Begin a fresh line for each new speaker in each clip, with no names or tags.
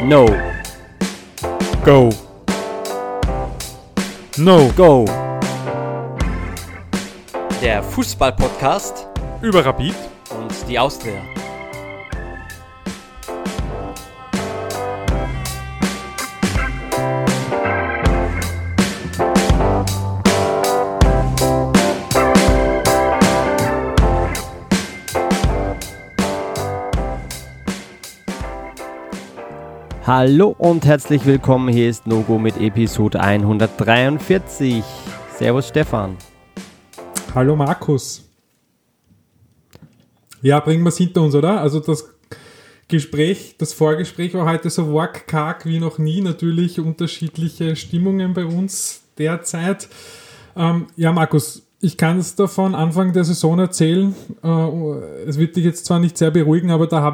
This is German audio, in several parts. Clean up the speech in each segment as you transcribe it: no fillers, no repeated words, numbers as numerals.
No.
Go. No.
Go. Der Fußball-Podcast
Über Rapid
und die Austria. Hallo und herzlich willkommen, hier ist No-Go mit Episode 143. Servus Stefan.
Hallo Markus. Ja, bringen wir es hinter uns, oder? Also das Vorgespräch war heute so wortkarg wie noch nie. Natürlich unterschiedliche Stimmungen bei uns derzeit. Ja, Markus, ich kann es davon Anfang der Saison erzählen. Es wird dich jetzt zwar nicht sehr beruhigen, aber da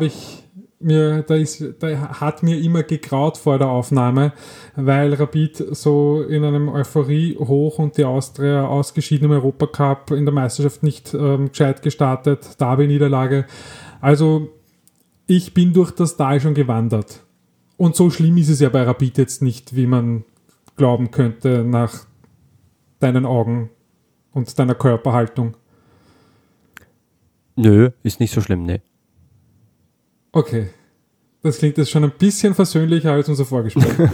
hat mir immer gegraut vor der Aufnahme, weil Rapid so in einem Euphorie hoch und die Austria ausgeschieden im Europacup, in der Meisterschaft nicht gescheit gestartet, Derby-Niederlage. Also ich bin durch das Tal schon gewandert. Und so schlimm ist es ja bei Rapid jetzt nicht, wie man glauben könnte nach deinen Augen und deiner Körperhaltung.
Nö, ist nicht so schlimm, ne.
Okay, das klingt jetzt schon ein bisschen versöhnlicher als unser Vorgespräch.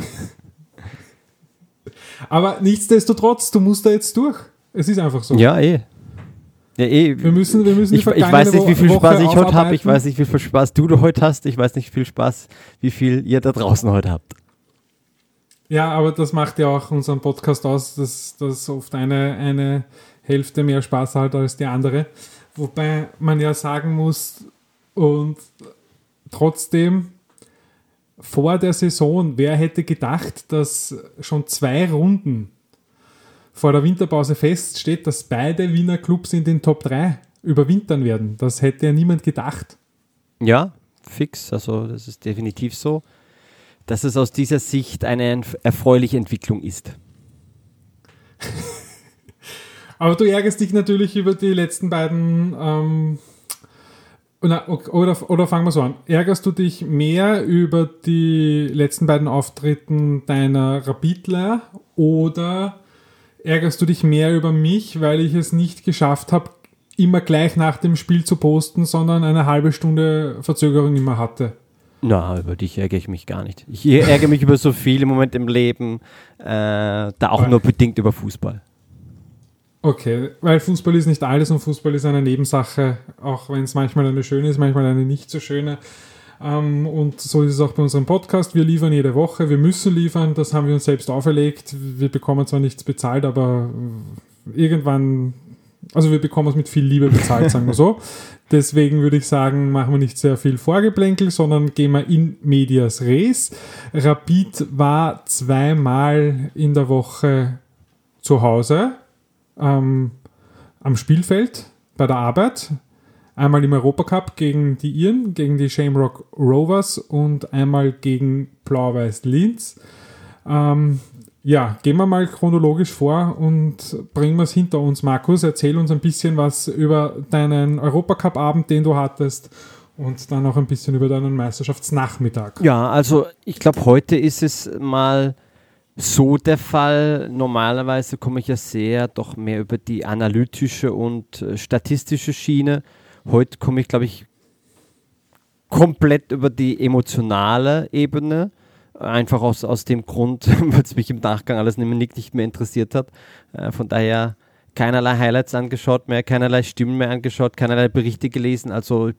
Aber nichtsdestotrotz, du musst da jetzt durch. Es ist einfach so.
Ja, eh. Ja, eh.
Wir müssen
ich weiß nicht, wie viel Spaß ich heute habe. Ich weiß nicht, wie viel Spaß du heute hast. Ich weiß nicht, wie viel ihr da draußen heute habt.
Ja, aber das macht ja auch unseren Podcast aus, dass oft eine Hälfte mehr Spaß hat als die andere. Wobei man ja sagen muss, und trotzdem, vor der Saison, wer hätte gedacht, dass schon 2 Runden vor der Winterpause feststeht, dass beide Wiener Clubs in den Top 3 überwintern werden? Das hätte ja niemand gedacht.
Ja, fix. Also das ist definitiv so, dass es aus dieser Sicht eine erfreuliche Entwicklung ist.
Aber du ärgerst dich natürlich über die letzten beiden oder fangen wir so an. Ärgerst du dich mehr über die letzten beiden Auftritten deiner Rapidler oder ärgerst du dich mehr über mich, weil ich es nicht geschafft habe, immer gleich nach dem Spiel zu posten, sondern eine halbe Stunde Verzögerung immer hatte?
Na, über dich ärgere ich mich gar nicht. Ich ärgere mich über so viel im Moment im Leben, da auch nur bedingt über Fußball. Okay,
weil Fußball ist nicht alles und Fußball ist eine Nebensache, auch wenn es manchmal eine schöne ist, manchmal eine nicht so schöne. Und so ist es auch bei unserem Podcast. Wir liefern jede Woche, wir müssen liefern, das haben wir uns selbst auferlegt. Wir bekommen zwar nichts bezahlt, aber irgendwann, also wir bekommen es mit viel Liebe bezahlt, sagen wir so. Deswegen würde ich sagen, machen wir nicht sehr viel Vorgeplänkel, sondern gehen wir in medias res. Rapid war 2-mal in der Woche zu Hause. Am Spielfeld bei der Arbeit, einmal im Europacup gegen die Iren, gegen die Shamrock Rovers und einmal gegen Blau-Weiß Linz. Gehen wir mal chronologisch vor und bringen wir es hinter uns. Markus, erzähl uns ein bisschen was über deinen Europacup-Abend, den du hattest, und dann auch ein bisschen über deinen Meisterschaftsnachmittag.
Ja, also ich glaube, heute ist es mal so der Fall. Normalerweise komme ich ja doch mehr über die analytische und statistische Schiene. Heute komme ich, glaube ich, komplett über die emotionale Ebene. Einfach aus dem Grund, weil es mich im Nachgang alles nicht mehr interessiert hat. Von daher keinerlei Highlights angeschaut mehr, keinerlei Stimmen mehr angeschaut, keinerlei Berichte gelesen. Also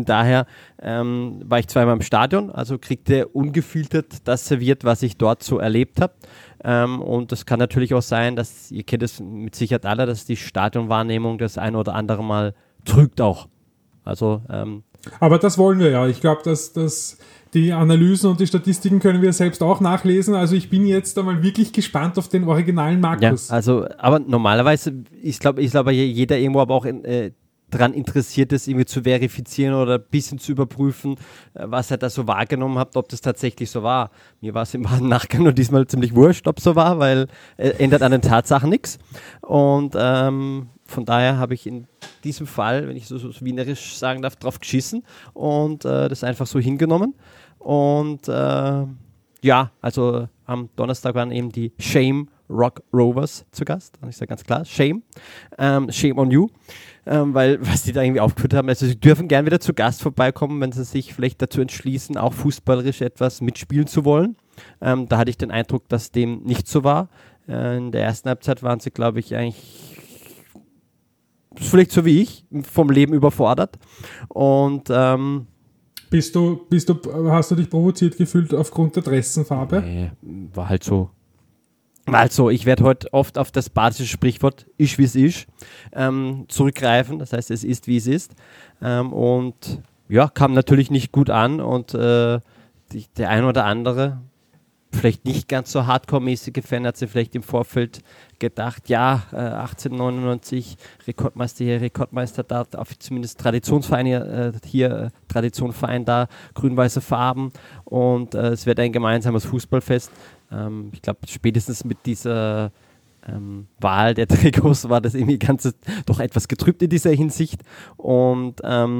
war ich zweimal im Stadion, also kriegte ungefiltert das serviert, was ich dort so erlebt habe. Und das kann natürlich auch sein, dass, ihr kennt es mit Sicherheit alle, dass die Stadionwahrnehmung das ein oder andere Mal trügt auch. Also,
aber das wollen wir ja. Ich glaube, dass die Analysen und die Statistiken können wir selbst auch nachlesen. Also ich bin jetzt einmal wirklich gespannt auf den originalen Markus.
Ja, also, aber normalerweise, ich glaube, jeder irgendwo aber auch daran interessiert ist, irgendwie zu verifizieren oder ein bisschen zu überprüfen, was er da so wahrgenommen hat, ob das tatsächlich so war. Mir war es im Nachgang nur diesmal ziemlich wurscht, ob es so war, weil ändert an den Tatsachen nichts. Und von daher habe ich in diesem Fall, wenn ich so wienerisch sagen darf, drauf geschissen und das einfach so hingenommen. Und Ja, also am Donnerstag waren eben die Shame Rock Rovers zu Gast. Und ich sage ganz klar, Shame. Shame on you. Weil, was die da irgendwie aufgeführt haben, also sie dürfen gern wieder zu Gast vorbeikommen, wenn sie sich vielleicht dazu entschließen, auch fußballerisch etwas mitspielen zu wollen. Da hatte ich den Eindruck, dass dem nicht so war. In der ersten Halbzeit waren sie, glaube ich, eigentlich vielleicht so wie ich, vom Leben überfordert. Und
hast du dich provoziert gefühlt aufgrund der Dressenfarbe?
Nee, war halt so. Also, ich werde heute oft auf das badische Sprichwort "isch wie es ist" zurückgreifen. Das heißt, es ist wie es ist. Und ja, kam natürlich nicht gut an und der ein oder andere, vielleicht nicht ganz so hardcore-mäßige Fan, hat sich vielleicht im Vorfeld gedacht, ja, 1899, Rekordmeister hier, Rekordmeister da, zumindest Traditionsverein hier, Traditionverein da, grün-weiße Farben und es wird ein gemeinsames Fußballfest. Ich glaube, spätestens mit dieser Wahl der Trikots war das irgendwie Ganze doch etwas getrübt in dieser Hinsicht und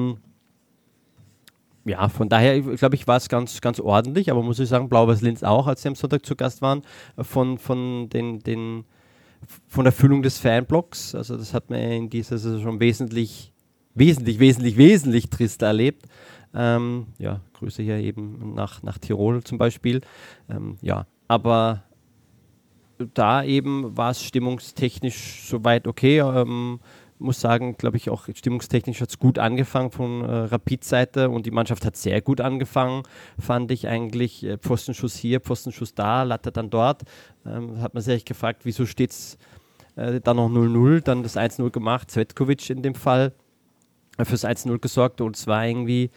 ja, von daher, glaube ich, war es ganz, ganz ordentlich, aber muss ich sagen, Blau-Weiß-Linz auch, als sie am Sonntag zu Gast waren, von der Füllung des Fanblocks. Also das hat man in dieser Saison schon wesentlich trister erlebt. Ja, Grüße hier eben nach Tirol zum Beispiel. Ja, aber da eben war es stimmungstechnisch soweit okay. Muss sagen, glaube ich, auch stimmungstechnisch hat es gut angefangen von Rapid-Seite und die Mannschaft hat sehr gut angefangen, fand ich eigentlich. Pfostenschuss hier, Pfostenschuss da, Latte dann dort. Hat man sich echt gefragt, wieso steht es dann noch 0-0, dann das 1-0 gemacht, Cvetkovic in dem Fall fürs 1-0 gesorgt und es war irgendwie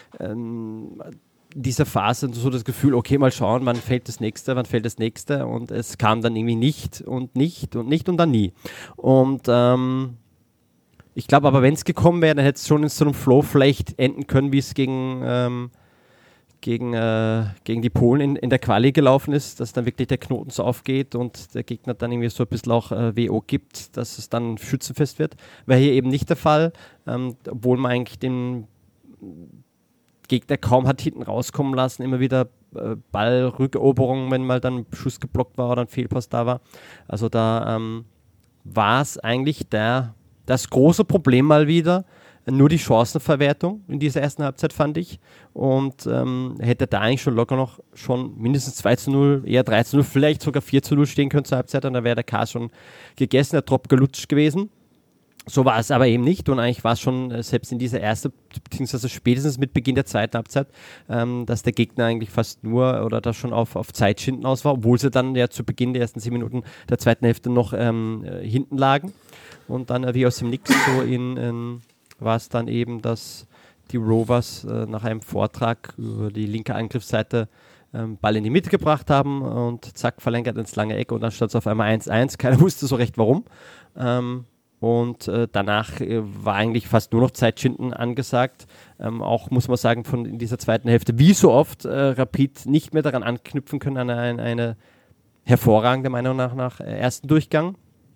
dieser Phase so das Gefühl, okay, mal schauen, wann fällt das nächste und es kam dann irgendwie nicht und dann nie. Und ich glaube aber, wenn es gekommen wäre, dann hätte es schon in so einem Flow vielleicht enden können, wie es gegen die Polen in der Quali gelaufen ist, dass dann wirklich der Knoten so aufgeht und der Gegner dann irgendwie so ein bisschen auch WO gibt, dass es dann schützenfest wird. War hier eben nicht der Fall, obwohl man eigentlich den Gegner kaum hat hinten rauskommen lassen, immer wieder Ballrückeroberung, wenn mal dann ein Schuss geblockt war oder ein Fehlpass da war. Also da war es eigentlich das große Problem mal wieder, nur die Chancenverwertung in dieser ersten Halbzeit, fand ich. Und hätte da eigentlich schon locker noch schon mindestens 2-0, eher 3-0, vielleicht sogar 4-0 stehen können zur Halbzeit und dann wäre der K schon gegessen, der Tropf gelutscht gewesen. So war es aber eben nicht und eigentlich war es schon selbst in dieser ersten, beziehungsweise spätestens mit Beginn der zweiten Halbzeit, dass der Gegner eigentlich fast nur oder da schon auf Zeitschinden aus war, obwohl sie dann ja zu Beginn der ersten 10 Minuten der zweiten Hälfte noch hinten lagen und dann wie aus dem Nix so war es dann eben, dass die Rovers nach einem Vortrag über die linke Angriffsseite Ball in die Mitte gebracht haben und zack, verlängert ins lange Eck und dann stand es auf einmal 1-1, keiner wusste so recht warum. Und danach war eigentlich fast nur noch Zeitschinden angesagt. Auch muss man sagen, in dieser zweiten Hälfte, wie so oft, Rapid nicht mehr daran anknüpfen können, an eine hervorragende Meinung nach ersten Durchgang.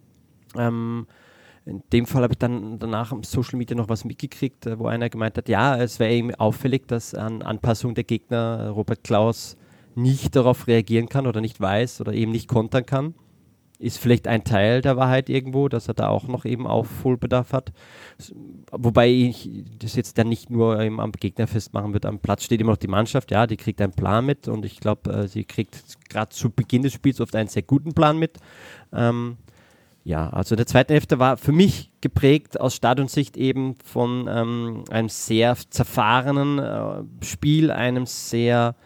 In dem Fall habe ich dann danach im Social Media noch was mitgekriegt, wo einer gemeint hat, ja, es wäre eben auffällig, dass an Anpassung der Gegner Robert Klaus nicht darauf reagieren kann oder nicht weiß oder eben nicht kontern kann. Ist vielleicht ein Teil der Wahrheit irgendwo, dass er da auch noch eben Aufholbedarf hat. Wobei ich das jetzt dann nicht nur am Gegner festmachen würde. Am Platz steht immer noch die Mannschaft, ja, die kriegt einen Plan mit und ich glaube, sie kriegt gerade zu Beginn des Spiels oft einen sehr guten Plan mit. Ja, also der zweite Hälfte war für mich geprägt aus Stadionsicht eben von einem sehr zerfahrenen Spiel, einem sehr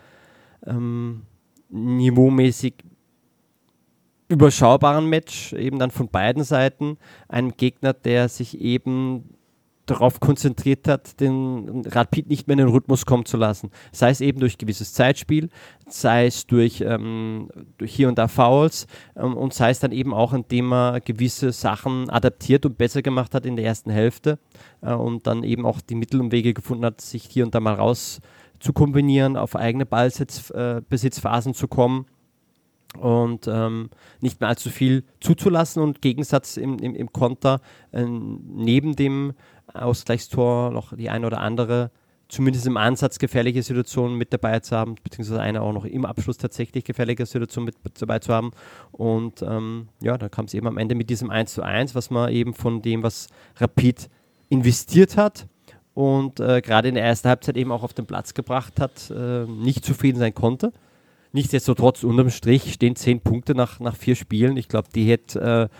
niveaumäßig überschaubaren Match, eben dann von beiden Seiten, einem Gegner, der sich eben darauf konzentriert hat, den Rapid nicht mehr in den Rhythmus kommen zu lassen. Sei es eben durch gewisses Zeitspiel, sei es durch hier und da Fouls und sei es dann eben auch, indem er gewisse Sachen adaptiert und besser gemacht hat in der ersten Hälfte und dann eben auch die Mittel und Wege gefunden hat, sich hier und da mal raus zu kombinieren, auf eigene Ballbesitzphasen zu kommen und nicht mehr allzu viel zuzulassen und Gegensatz im Konter neben dem Ausgleichstor noch die eine oder andere zumindest im Ansatz gefährliche Situationen mit dabei zu haben, beziehungsweise eine auch noch im Abschluss tatsächlich gefährliche Situation mit dabei zu haben. Und dann kam es eben am Ende mit diesem 1:1, was man eben von dem, was Rapid investiert hat und gerade in der ersten Halbzeit eben auch auf den Platz gebracht hat, nicht zufrieden sein konnte. Nichtsdestotrotz, unterm Strich stehen 10 Punkte nach 4 Spielen. Ich glaube, die hätte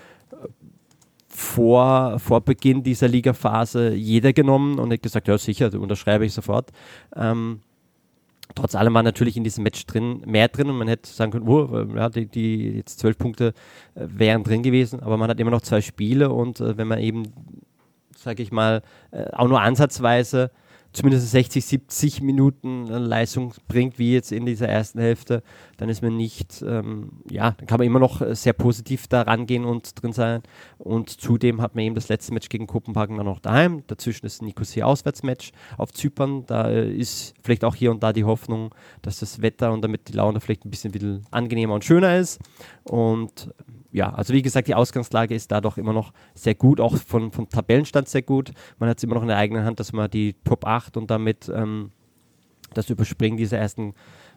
vor Beginn dieser Ligaphase jeder genommen und hat gesagt, ja sicher, unterschreibe ich sofort. Trotz allem war natürlich in diesem Match mehr drin und man hätte sagen können, die jetzt 12 Punkte wären drin gewesen, aber man hat immer noch 2 Spiele und wenn man eben, sage ich mal, auch nur ansatzweise zumindest 60, 70 Minuten Leistung bringt, wie jetzt in dieser ersten Hälfte, dann ist man nicht, dann kann man immer noch sehr positiv da rangehen und drin sein. Und zudem hat man eben das letzte Match gegen Kopenhagen dann noch daheim. Dazwischen ist ein Nicosia-Auswärtsmatch auf Zypern. Da ist vielleicht auch hier und da die Hoffnung, dass das Wetter und damit die Laune vielleicht ein bisschen angenehmer und schöner ist. Und ja, also wie gesagt, die Ausgangslage ist da doch immer noch sehr gut, auch vom Tabellenstand sehr gut. Man hat es immer noch in der eigenen Hand, dass man die Top 8 und damit das Überspringen dieser ersten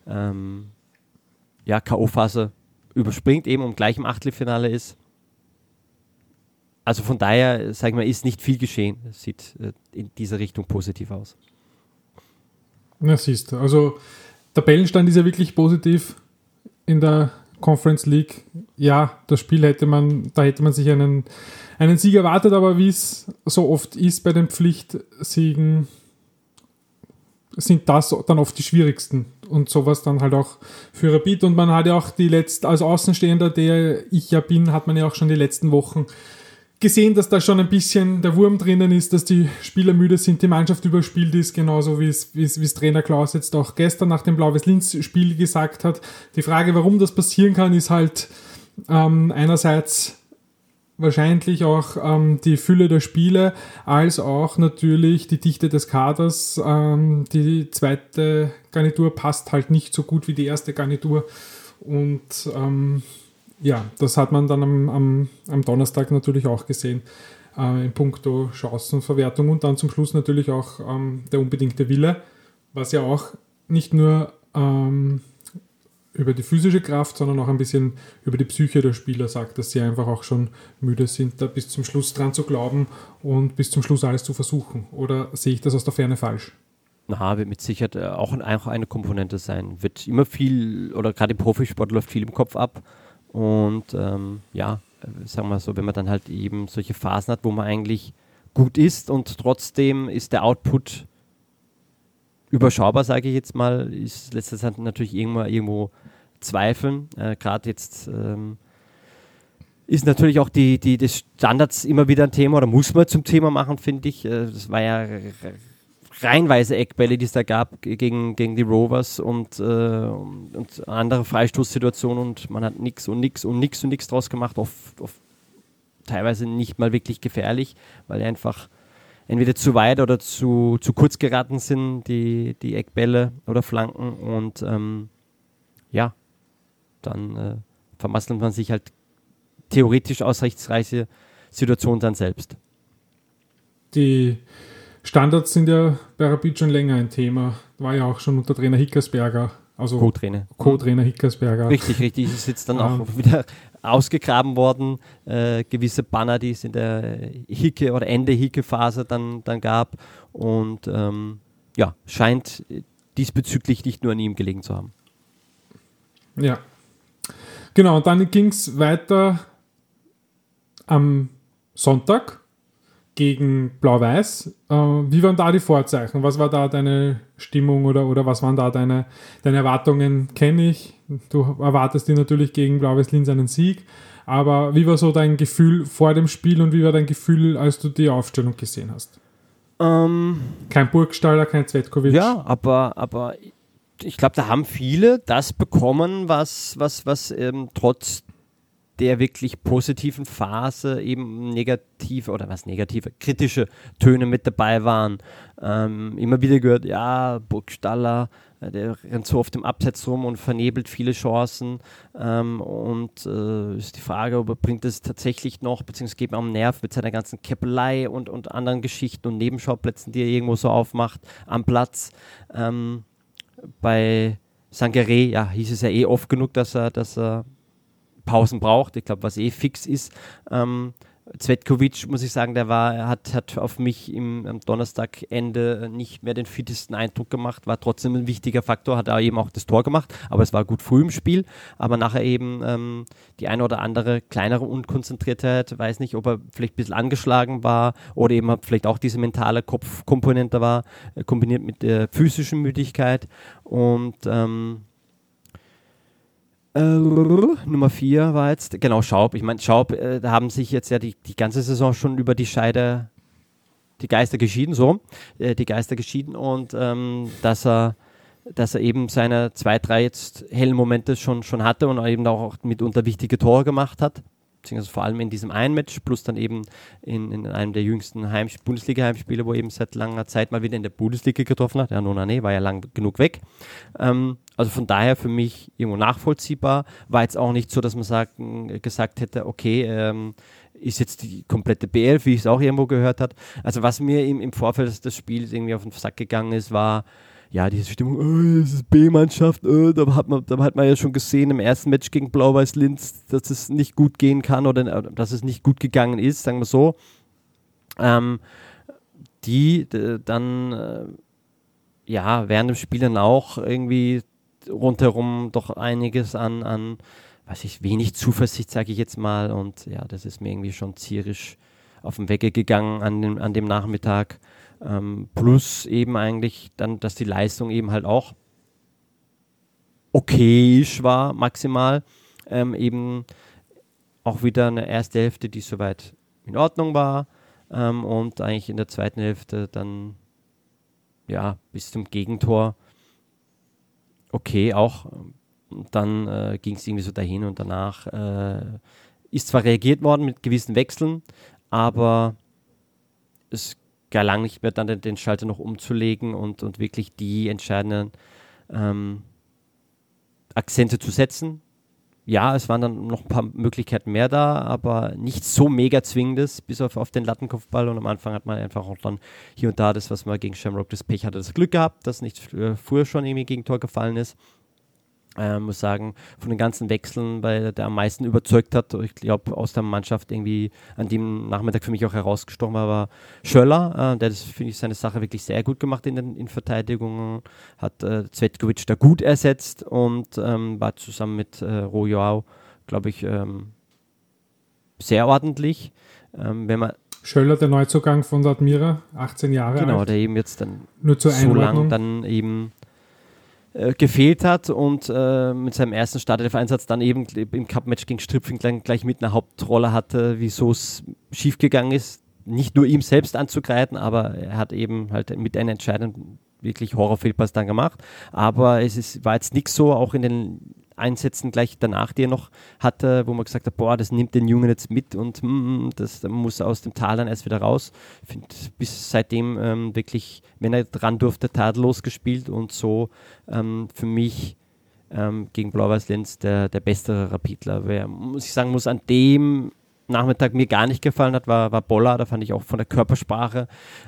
K.O.-Phase überspringt, eben und gleich im Achtelfinale ist. Also von daher, sage ich mal, ist nicht viel geschehen. Es sieht in dieser Richtung positiv aus.
Na siehst du, also Tabellenstand ist ja wirklich positiv in der Conference League. Ja, das Spiel hätte man sich einen Sieg erwartet, aber wie es so oft ist bei den Pflichtsiegen, sind das dann oft die schwierigsten und sowas dann halt auch für Rapid. Und man hat ja auch als Außenstehender, der ich ja bin, hat man ja auch schon die letzten Wochen gesehen, dass da schon ein bisschen der Wurm drinnen ist, dass die Spieler müde sind, die Mannschaft überspielt ist, genauso wie es Trainer Klaus jetzt auch gestern nach dem Blau-Weiß-Linz-Spiel gesagt hat. Die Frage, warum das passieren kann, ist halt einerseits wahrscheinlich auch die Fülle der Spiele, als auch natürlich die Dichte des Kaders. Die zweite Garnitur passt halt nicht so gut wie die erste Garnitur und das hat man dann am Donnerstag natürlich auch gesehen, in puncto Chancenverwertung und dann zum Schluss natürlich auch der unbedingte Wille, was ja auch nicht nur über die physische Kraft, sondern auch ein bisschen über die Psyche der Spieler sagt, dass sie einfach auch schon müde sind, da bis zum Schluss dran zu glauben und bis zum Schluss alles zu versuchen. Oder sehe ich das aus der Ferne falsch?
Na, wird mit Sicherheit auch eine Komponente sein. Wird immer viel, oder gerade im Profisport läuft viel im Kopf ab. Und sagen wir mal so, wenn man dann halt eben solche Phasen hat, wo man eigentlich gut ist und trotzdem ist der Output überschaubar, sage ich jetzt mal, ist letzter Zeit natürlich irgendwo zweifeln. Gerade jetzt ist natürlich auch die des Standards immer wieder ein Thema oder muss man zum Thema machen, finde ich. Das war ja reihenweise Eckbälle, die es da gab gegen die Rovers und andere Freistoßsituationen und man hat nichts draus gemacht, auf teilweise nicht mal wirklich gefährlich, weil einfach entweder zu weit oder zu kurz geraten sind, die Eckbälle oder Flanken und dann vermasselt man sich halt theoretisch aussichtsreiche Situationen dann selbst.
Die Standards sind ja bei Rapid schon länger ein Thema. War ja auch schon unter Trainer Hickersberger. Also Co-Trainer Hickersberger.
Richtig. Ist jetzt dann auch wieder ausgegraben worden. Gewisse Banner, die es in der Hicke- oder Ende-Hicke-Phase dann gab. Und scheint diesbezüglich nicht nur an ihm gelegen zu haben.
Ja. Genau, und dann ging es weiter am Sonntag gegen Blau-Weiß. Wie waren da die Vorzeichen? Was war da deine Stimmung oder was waren da deine Erwartungen? Kenne ich. Du erwartest dir natürlich gegen Blau-Weiß-Linz einen Sieg. Aber wie war so dein Gefühl vor dem Spiel und wie war dein Gefühl, als du die Aufstellung gesehen hast? Kein Burgstaller, kein Cvetkovic.
Ja, aber ich glaube, da haben viele das bekommen, was trotz der wirklich positiven Phase eben kritische Töne mit dabei waren. Immer wieder gehört, ja, Burgstaller, der rennt so oft im Abseits rum und vernebelt viele Chancen, ist die Frage, ob er bringt es tatsächlich noch, beziehungsweise geht mir am Nerv mit seiner ganzen Käppelei und anderen Geschichten und Nebenschauplätzen, die er irgendwo so aufmacht am Platz. Bei Sangaré, ja, hieß es ja eh oft genug, dass er Pausen braucht. Ich glaube, was eh fix ist. Cvetkovic, muss ich sagen, hat auf mich am Donnerstagende nicht mehr den fittesten Eindruck gemacht, war trotzdem ein wichtiger Faktor, hat er eben auch das Tor gemacht, aber es war gut früh im Spiel, aber nachher eben die eine oder andere kleinere Unkonzentriertheit, weiß nicht, ob er vielleicht ein bisschen angeschlagen war oder eben vielleicht auch diese mentale Kopfkomponente war, kombiniert mit der physischen Müdigkeit und Nummer 4 war jetzt, genau, Schaub. Ich meine, Schaub, da haben sich jetzt ja die ganze Saison schon über die Geister geschieden und dass er eben seine 2, 3 jetzt hellen Momente schon hatte und eben auch mitunter wichtige Tore gemacht hat, beziehungsweise vor allem in diesem einen Match, plus dann eben in einem der jüngsten Bundesliga-Heimspiele, wo er eben seit langer Zeit mal wieder in der Bundesliga getroffen hat. Ja, Nonane war ja lang genug weg. Also von daher für mich irgendwo nachvollziehbar. War jetzt auch nicht so, dass man gesagt hätte, okay, ist jetzt die komplette B11, wie ich es auch irgendwo gehört habe. Also was mir im Vorfeld des Spiels irgendwie auf den Sack gegangen ist, war ja, diese Stimmung, das ist B-Mannschaft, da hat man ja schon gesehen im ersten Match gegen Blau-Weiß-Linz, dass es nicht gut gehen kann oder dass es nicht gut gegangen ist, sagen wir so. Die dann während dem Spiel dann auch irgendwie rundherum doch einiges an wenig Zuversicht, sage ich jetzt mal, und ja, das ist mir irgendwie schon zierisch auf den Wecker gegangen an dem Nachmittag. Plus eben eigentlich dann, dass die Leistung eben halt auch okayisch war, maximal. Eben auch wieder eine erste Hälfte, die soweit in Ordnung war. Und eigentlich in der zweiten Hälfte dann ja bis zum Gegentor okay auch. Und dann ging es irgendwie so dahin und danach ist zwar reagiert worden mit gewissen Wechseln, aber es gelang nicht mehr, dann den Schalter noch umzulegen und wirklich die entscheidenden Akzente zu setzen. Ja, es waren dann noch ein paar Möglichkeiten mehr da, aber nichts so mega Zwingendes, bis auf den Lattenkopfball. Und am Anfang hat man einfach auch dann hier und da das, was man gegen Shamrock das Pech hatte, das Glück gehabt, dass nicht früher schon irgendwie Gegentor gefallen ist. Muss sagen, von den ganzen Wechseln, weil der am meisten überzeugt hat, ich glaube, aus der Mannschaft irgendwie an dem Nachmittag für mich auch herausgestochen war Schöller, der das, finde ich, seine Sache wirklich sehr gut gemacht in Verteidigung, hat Cvetkovic da gut ersetzt und war zusammen mit Royao, glaube ich, sehr ordentlich. Wenn man
Schöller, der Neuzugang von der Admira, 18 Jahre alt.
Genau, der eben jetzt dann
nur zur
so lang dann eben gefehlt hat und mit seinem ersten Startelf-Einsatz dann eben im Cup-Match gegen Stripfing gleich mit einer Hauptrolle hatte, wieso es schiefgegangen ist. Nicht nur ihm selbst anzugreifen, aber er hat eben halt mit einem entscheidenden, wirklich Horrorfehlpass dann gemacht. Aber war jetzt nichts so, auch in den Einsätzen gleich danach, die er noch hatte, wo man gesagt hat, boah, das nimmt den Jungen jetzt mit und das muss aus dem Tal dann erst wieder raus. Ich finde, bis seitdem wirklich, wenn er dran durfte, tadellos gespielt und so für mich gegen Blau-Weiß-Linz der bessere Rapidler. Wer, muss ich sagen, an dem Nachmittag mir gar nicht gefallen hat, war Boller. Da fand ich auch von der Körpersprache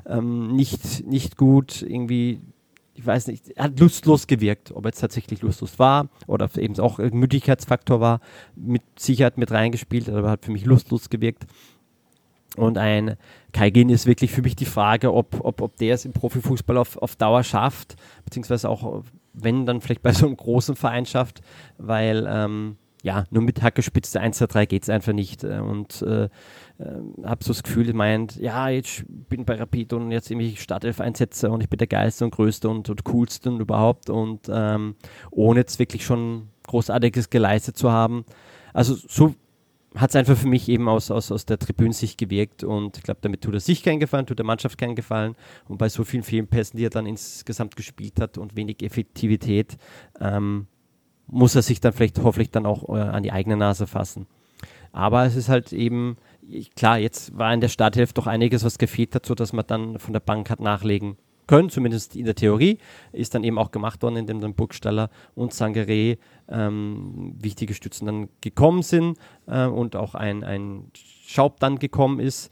nicht gut, irgendwie. Ich weiß nicht, er hat lustlos gewirkt, ob er jetzt tatsächlich lustlos war oder eben auch ein Müdigkeitsfaktor war, mit Sicherheit mit reingespielt, aber hat für mich lustlos gewirkt. Und ein Kaigin ist wirklich für mich die Frage, ob der es im Profifußball auf Dauer schafft, beziehungsweise auch, wenn dann vielleicht bei so einem großen Verein schafft, weil nur mit Hackespitzte 1, 2, 3 geht es einfach nicht. Und habe so das Gefühl, ich meint, ja, jetzt bin bei Rapid und jetzt irgendwie Startelf-Einsätze und ich bin der Geilste und Größte und Coolste und überhaupt und ohne jetzt wirklich schon Großartiges geleistet zu haben. Also so hat es einfach für mich eben aus der Tribünensicht gewirkt und ich glaube, damit tut er sich keinen Gefallen, tut der Mannschaft keinen Gefallen und bei so vielen Fehlpässen, die er dann insgesamt gespielt hat und wenig Effektivität, muss er sich dann vielleicht hoffentlich dann auch an die eigene Nase fassen. Aber es ist halt eben, klar, jetzt war in der Starthilfe doch einiges, was gefehlt hat, sodass man dann von der Bank hat nachlegen können, zumindest in der Theorie. Ist dann eben auch gemacht worden, indem dann Burgstaller und Sangaré wichtige Stützen dann gekommen sind und auch ein Schaub dann gekommen ist.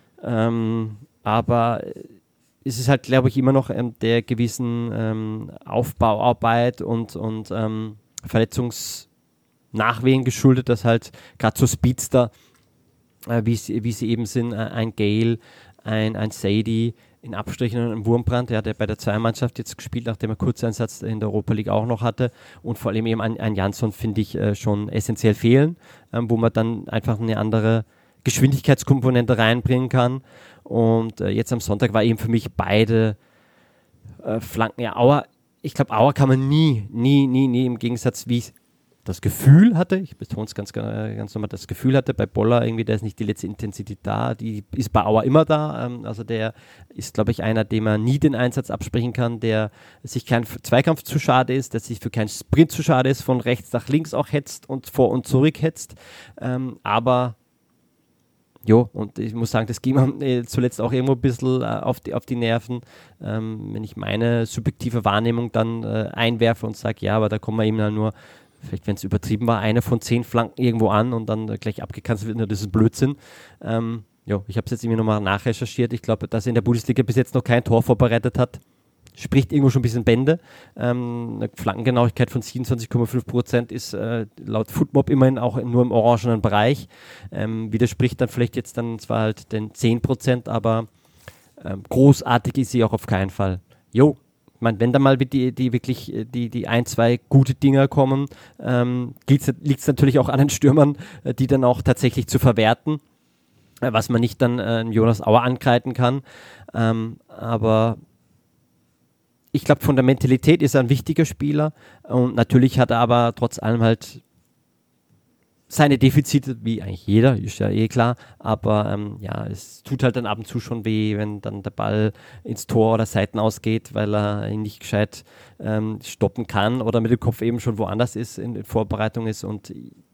Aber es ist halt, glaube ich, immer noch der gewissen Aufbauarbeit und Verletzungsnachwehen geschuldet, dass halt gerade so Speedster, wie sie eben sind, ein Gale, ein Sadie, in Abstrichen ein Wurmbrand, der bei der Zweiermannschaft jetzt gespielt, nachdem er Kurzeinsatz in der Europa League auch noch hatte, und vor allem eben ein Jansson, finde ich, schon essentiell fehlen, wo man dann einfach eine andere Geschwindigkeitskomponente reinbringen kann. Und jetzt am Sonntag war eben für mich beide Flanken. Ja, Auer, ich glaube, Auer kann man nie im Gegensatz, wie ich das Gefühl hatte, ich betone es ganz normal, das Gefühl hatte bei Boller irgendwie, da ist nicht die letzte Intensität da, die ist bei Auer immer da, also der ist, glaube ich, einer, dem man nie den Einsatz absprechen kann, der sich kein Zweikampf zu schade ist, der sich für keinen Sprint zu schade ist, von rechts nach links auch hetzt und vor und zurück hetzt, aber und ich muss sagen, das ging mir zuletzt auch irgendwo ein bisschen auf die Nerven, wenn ich meine subjektive Wahrnehmung dann einwerfe und sage, ja, aber da kommen wir eben dann nur, vielleicht wenn es übertrieben war, eine von 10 Flanken irgendwo an und dann gleich abgekanzelt wird, das ist Blödsinn. Ich habe es jetzt irgendwie nochmal nachrecherchiert. Ich glaube, dass er in der Bundesliga bis jetzt noch kein Tor vorbereitet hat, spricht irgendwo schon ein bisschen Bände. Eine Flankengenauigkeit von 27,5% ist laut Footmob immerhin auch nur im orangenen Bereich. Widerspricht dann vielleicht jetzt dann zwar halt den 10%, aber großartig ist sie auch auf keinen Fall. Ich meine, wenn da mal die wirklich die ein, zwei gute Dinger kommen, liegt es natürlich auch an den Stürmern, die dann auch tatsächlich zu verwerten, was man nicht dann Jonas Auer ankreiden kann. Aber ich glaube, von der Mentalität ist er ein wichtiger Spieler und natürlich hat er aber trotz allem halt seine Defizite, wie eigentlich jeder, ist ja eh klar, aber es tut halt dann ab und zu schon weh, wenn dann der Ball ins Tor oder Seiten ausgeht, weil er ihn nicht gescheit stoppen kann oder mit dem Kopf eben schon woanders ist, in Vorbereitung ist, und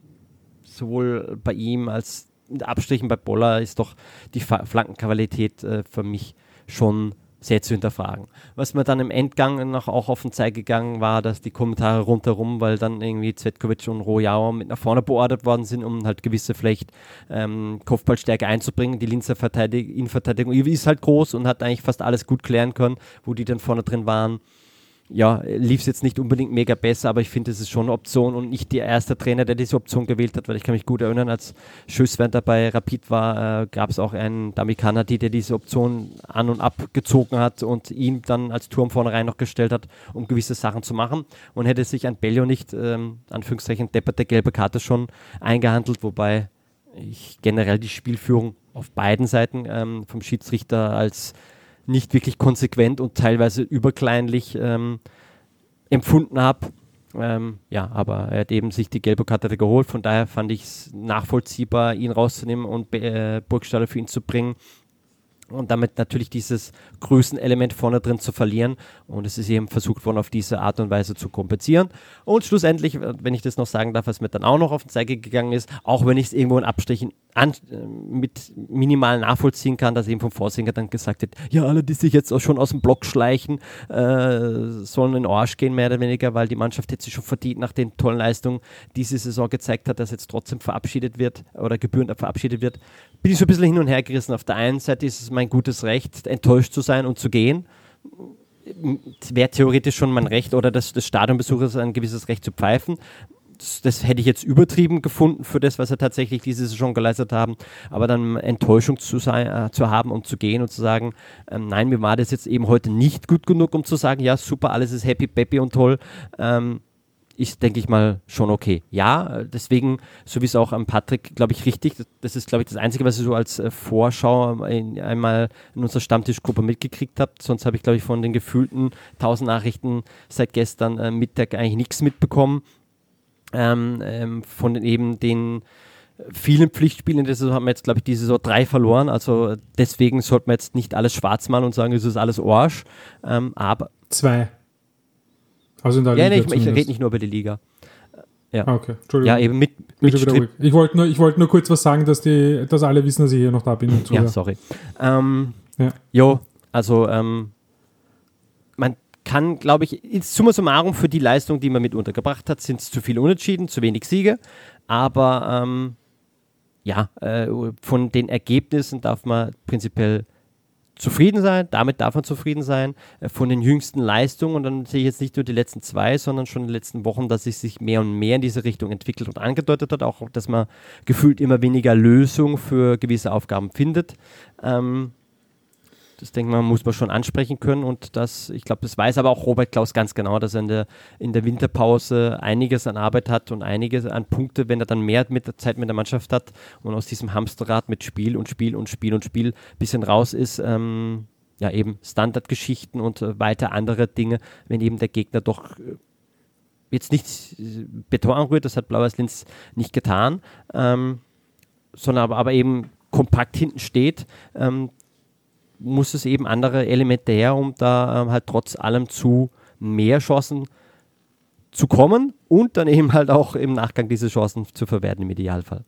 sowohl bei ihm als in Abstrichen bei Boller ist doch die Flankenqualität für mich schon sehr zu hinterfragen. Was mir dann im Endgang noch auch auf den Zeig gegangen war, dass die Kommentare rundherum, weil dann irgendwie Cvetkovic und Rojauer mit nach vorne beordert worden sind, um halt gewisse vielleicht Kopfballstärke einzubringen. Die Linzer Innenverteidigung ist halt groß und hat eigentlich fast alles gut klären können, wo die dann vorne drin waren. Ja, lief es jetzt nicht unbedingt mega besser, aber ich finde, es ist schon eine Option und nicht der erste Trainer, der diese Option gewählt hat, weil ich kann mich gut erinnern, als Schößwender bei Rapid war, gab es auch einen Damikanadi, der diese Option an- und abgezogen hat und ihn dann als Turm vornherein noch gestellt hat, um gewisse Sachen zu machen, und hätte sich ein Bellio nicht, Anführungszeichen, depperte gelbe Karte schon eingehandelt, wobei ich generell die Spielführung auf beiden Seiten vom Schiedsrichter als nicht wirklich konsequent und teilweise überkleinlich empfunden habe. Aber er hat eben sich die gelbe Karte geholt, von daher fand ich es nachvollziehbar, ihn rauszunehmen und Burgstaller für ihn zu bringen und damit natürlich dieses Größenelement vorne drin zu verlieren, und es ist eben versucht worden, auf diese Art und Weise zu kompensieren, und schlussendlich, wenn ich das noch sagen darf, was mir dann auch noch auf den Zeiger gegangen ist, auch wenn ich es irgendwo in Abstrichen mit minimal nachvollziehen kann, dass eben vom Vorsinger dann gesagt wird, ja, alle, die sich jetzt auch schon aus dem Block schleichen, sollen in den Arsch gehen, mehr oder weniger, weil die Mannschaft jetzt sich schon verdient nach den tollen Leistungen diese Saison gezeigt hat, dass jetzt trotzdem verabschiedet wird oder gebührend verabschiedet wird. Bin ich so ein bisschen hin und her gerissen. Auf der einen Seite ist es mein gutes Recht, enttäuscht zu sein und zu gehen. Wäre theoretisch schon mein Recht, oder des Stadionbesuchers ein gewisses Recht zu pfeifen. Das hätte ich jetzt übertrieben gefunden für das, was er tatsächlich diese Saison geleistet haben. Aber dann Enttäuschung zu haben und zu gehen und zu sagen, nein, mir war das jetzt eben heute nicht gut genug, um zu sagen, ja, super, alles ist happy, peppy und toll. Ist, denke ich mal, schon okay. Ja, deswegen, so wie es auch am Patrick, glaube ich, richtig, das ist, glaube ich, das Einzige, was ich so als Vorschau einmal in unserer Stammtischgruppe mitgekriegt habe. Sonst habe ich, glaube ich, von den gefühlten 1000 Nachrichten seit gestern Mittag eigentlich nichts mitbekommen. Von eben den vielen Pflichtspielen in der Saison haben wir jetzt, glaube ich, diese Saison 3 verloren. Also deswegen sollte man jetzt nicht alles schwarz malen und sagen, es ist alles Arsch. Aber
2. Also in der Liga
ich rede nicht nur über die Liga. Ja.
Ah, okay, Entschuldigung.
Ja, eben mit
Strip. Ich wollte nur kurz was sagen, dass alle wissen, dass ich hier noch da bin. Und
ja, sorry. Also man kann, glaube ich, summa summarum für die Leistung, die man mit untergebracht hat, sind es zu viele Unentschieden, zu wenig Siege. Aber von den Ergebnissen darf man prinzipiell zufrieden sein, damit darf man zufrieden sein, von den jüngsten Leistungen, und dann sehe ich jetzt nicht nur die letzten 2, sondern schon in den letzten Wochen, dass es sich mehr und mehr in diese Richtung entwickelt und angedeutet hat, auch dass man gefühlt immer weniger Lösung für gewisse Aufgaben findet. Das denke ich, muss man schon ansprechen können, und ich glaube, das weiß aber auch Robert Klaus ganz genau, dass er in der Winterpause einiges an Arbeit hat und einiges an Punkte, wenn er dann mehr Zeit mit der Mannschaft hat und aus diesem Hamsterrad mit Spiel und Spiel und Spiel und Spiel ein bisschen raus ist, eben Standardgeschichten und weiter andere Dinge, wenn eben der Gegner doch jetzt nicht Beton anrührt, das hat Blau-Weiß Linz nicht getan, sondern aber eben kompakt hinten steht, muss es eben andere Elemente her, um da halt trotz allem zu mehr Chancen zu kommen und dann eben halt auch im Nachgang diese Chancen zu verwerten im Idealfall.